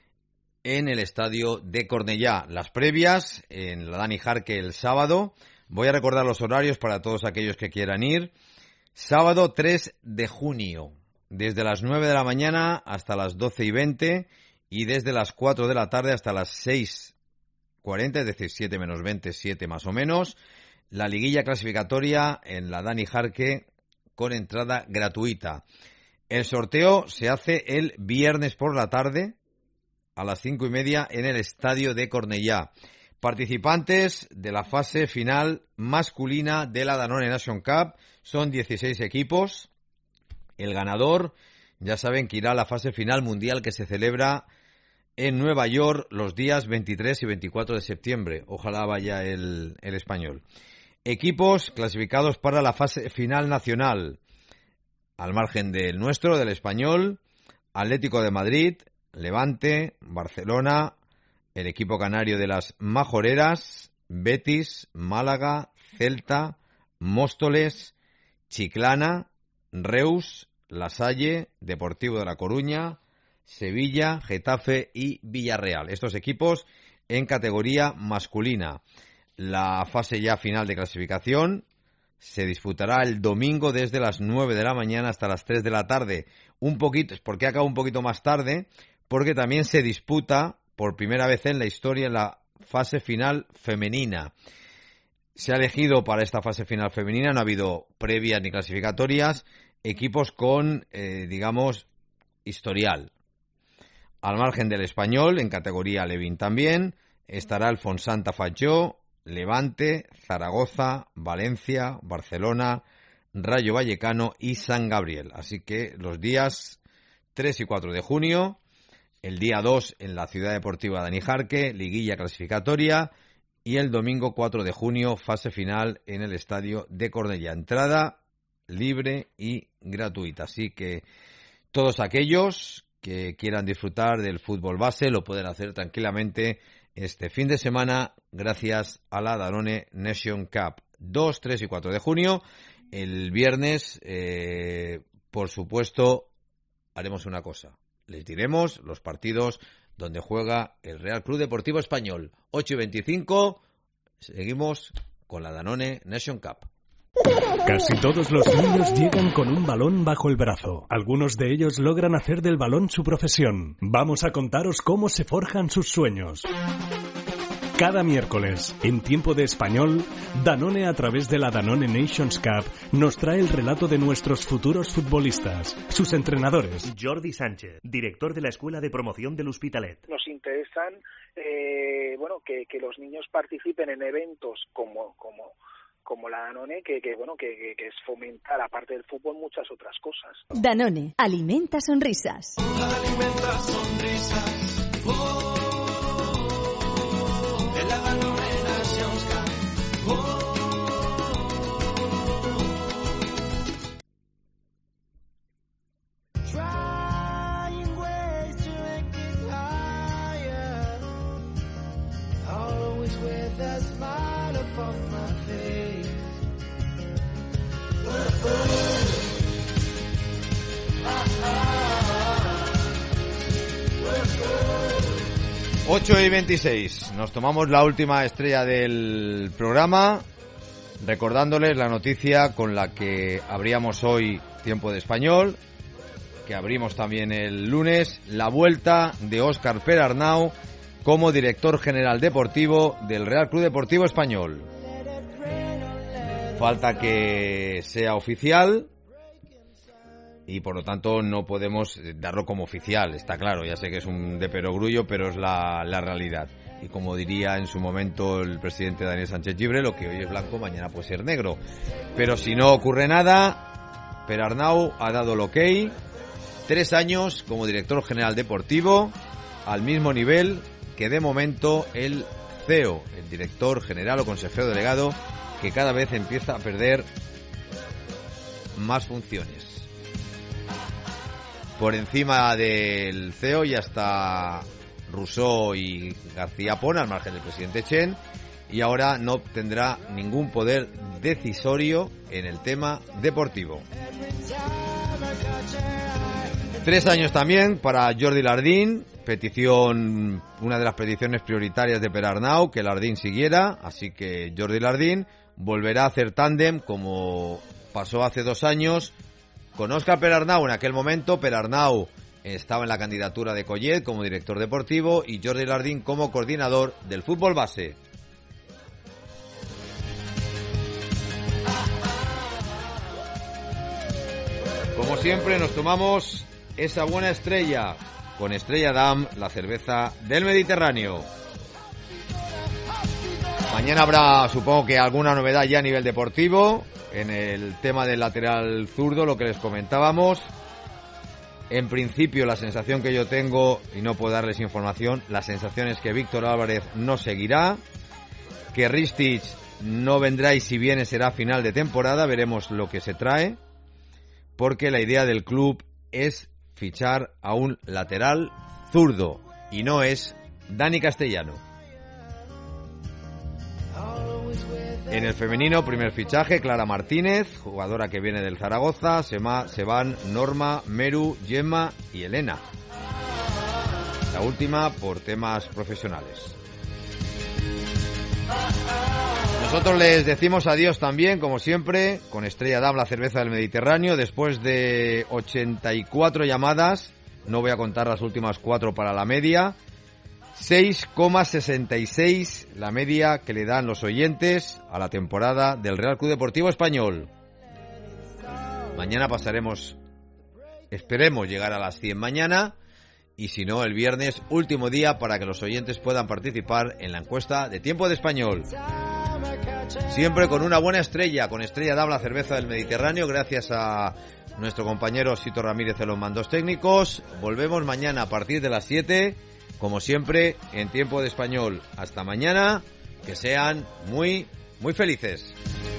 en el estadio de Cornellá. Las previas en la Dani Jarque el sábado. Voy a recordar los horarios para todos aquellos que quieran ir. Sábado tres de junio, desde las nueve de la mañana hasta las doce y veinte y desde las cuatro de la tarde hasta las seis cuarenta, es decir, siete menos veinte, siete más o menos. La liguilla clasificatoria en la Dani Jarque con entrada gratuita. El sorteo se hace el viernes por la tarde a las cinco y media en el estadio de Cornellá. Participantes de la fase final masculina de la Danone Nation Cup son dieciséis equipos. El ganador, ya saben que irá a la fase final mundial que se celebra en Nueva York los días veintitrés y veinticuatro de septiembre. Ojalá vaya el, el español. Equipos clasificados para la fase final nacional. Al margen del nuestro, del español, Atlético de Madrid, Levante, Barcelona, el equipo canario de las Majoreras, Betis, Málaga, Celta, Móstoles, Chiclana, Reus, La Salle, Deportivo de La Coruña, Sevilla, Getafe y Villarreal. Estos equipos en categoría masculina. La fase ya final de clasificación se disputará el domingo desde las nueve de la mañana hasta las tres de la tarde. Un poquito, ¿por qué acaba un poquito más tarde? Porque también se disputa por primera vez en la historia la fase final femenina. Se ha elegido para esta fase final femenina, no ha habido previas ni clasificatorias, equipos con, eh, digamos, historial. Al margen del español, en categoría Levin también, estará el Fonsanta Fatjó, Levante, Zaragoza, Valencia, Barcelona, Rayo Vallecano y San Gabriel. Así que los días tres y cuatro de junio, el día dos en la Ciudad Deportiva Dani Jarque, liguilla clasificatoria, y el domingo cuatro de junio, fase final en el estadio de Cornellá. Entrada libre y gratuita. Así que todos aquellos que quieran disfrutar del fútbol base lo pueden hacer tranquilamente este fin de semana gracias a la Danone Nation Cup. dos, tres y cuatro de junio. El viernes, eh, por supuesto, haremos una cosa. Les diremos los partidos donde juega el Real Club Deportivo Español. ocho y veinticinco, seguimos con la Danone Nation Cup. Casi todos los niños llegan con un balón bajo el brazo. Algunos de ellos logran hacer del balón su profesión. Vamos a contaros cómo se forjan sus sueños. Cada miércoles, en Tiempo de Español, Danone, a través de la Danone Nations Cup, nos trae el relato de nuestros futuros futbolistas, sus entrenadores. Jordi Sánchez, director de la Escuela de Promoción del Hospitalet. Nos interesan eh, bueno, que, que los niños participen en eventos como... como como la Danone, que, que bueno que, que es fomentar, aparte del fútbol, muchas otras cosas. Danone, alimenta sonrisas. Alimenta sonrisas. Oh, de la Danone Nations Cup. Oh. Trying ways to make it higher. Always with a smile upon my face. ocho y veintiséis. Nos tomamos la última estrella del programa, recordándoles la noticia con la que abríamos hoy Tiempo de Español, que abrimos también el lunes, la vuelta de Óscar Perarnau como director general deportivo del Real Club Deportivo Español. Falta que sea oficial y por lo tanto no podemos darlo como oficial, está claro, ya sé que es un de perogrullo, pero es la, la realidad. Y como diría en su momento el presidente Daniel Sánchez Gibre, lo que hoy es blanco mañana puede ser negro. Pero si no ocurre nada, Perarnau ha dado el ok, tres años como director general deportivo, al mismo nivel que de momento el C E O, el director general o consejero delegado, que cada vez empieza a perder más funciones. Por encima del C E O ya está Rousseau y García Pon, al margen del presidente Chen, y ahora no tendrá ningún poder decisorio en el tema deportivo. Tres años también para Jordi Lardín, petición, una de las peticiones prioritarias de Perarnau, que Lardín siguiera, así que Jordi Lardín volverá a hacer tándem como pasó hace dos años con Óscar Perarnau. En aquel momento Perarnau estaba en la candidatura de Collet como director deportivo y Jordi Lardín como coordinador del fútbol base. Como siempre nos tomamos esa buena estrella con Estrella Damm, la cerveza del Mediterráneo. Mañana habrá, supongo que alguna novedad ya a nivel deportivo en el tema del lateral zurdo, lo que les comentábamos. En principio la sensación que yo tengo, y no puedo darles información, la sensación es que Víctor Álvarez no seguirá, que Ristich no vendrá y si viene será final de temporada, veremos lo que se trae, porque la idea del club es fichar a un lateral zurdo y no es Dani Castellano. En el femenino, primer fichaje, Clara Martínez, jugadora que viene del Zaragoza. Se, ma, se van Norma, Meru, Gemma y Elena. La última por temas profesionales. Nosotros les decimos adiós también, como siempre, con Estrella Damm, la cerveza del Mediterráneo. Después de ochenta y cuatro llamadas, no voy a contar las últimas cuatro para la media, seis coma sesenta y seis la media que le dan los oyentes a la temporada del Real Club Deportivo Español. Mañana pasaremos, esperemos llegar a las cien mañana, y si no el viernes, último día para que los oyentes puedan participar en la encuesta de Tiempo de Español. Siempre con una buena estrella, con Estrella Damm, la cerveza del Mediterráneo, gracias a nuestro compañero Sito Ramírez en los mandos técnicos. Volvemos mañana a partir de las siete, como siempre, en Tiempo de Español. Hasta mañana, que sean muy, muy felices.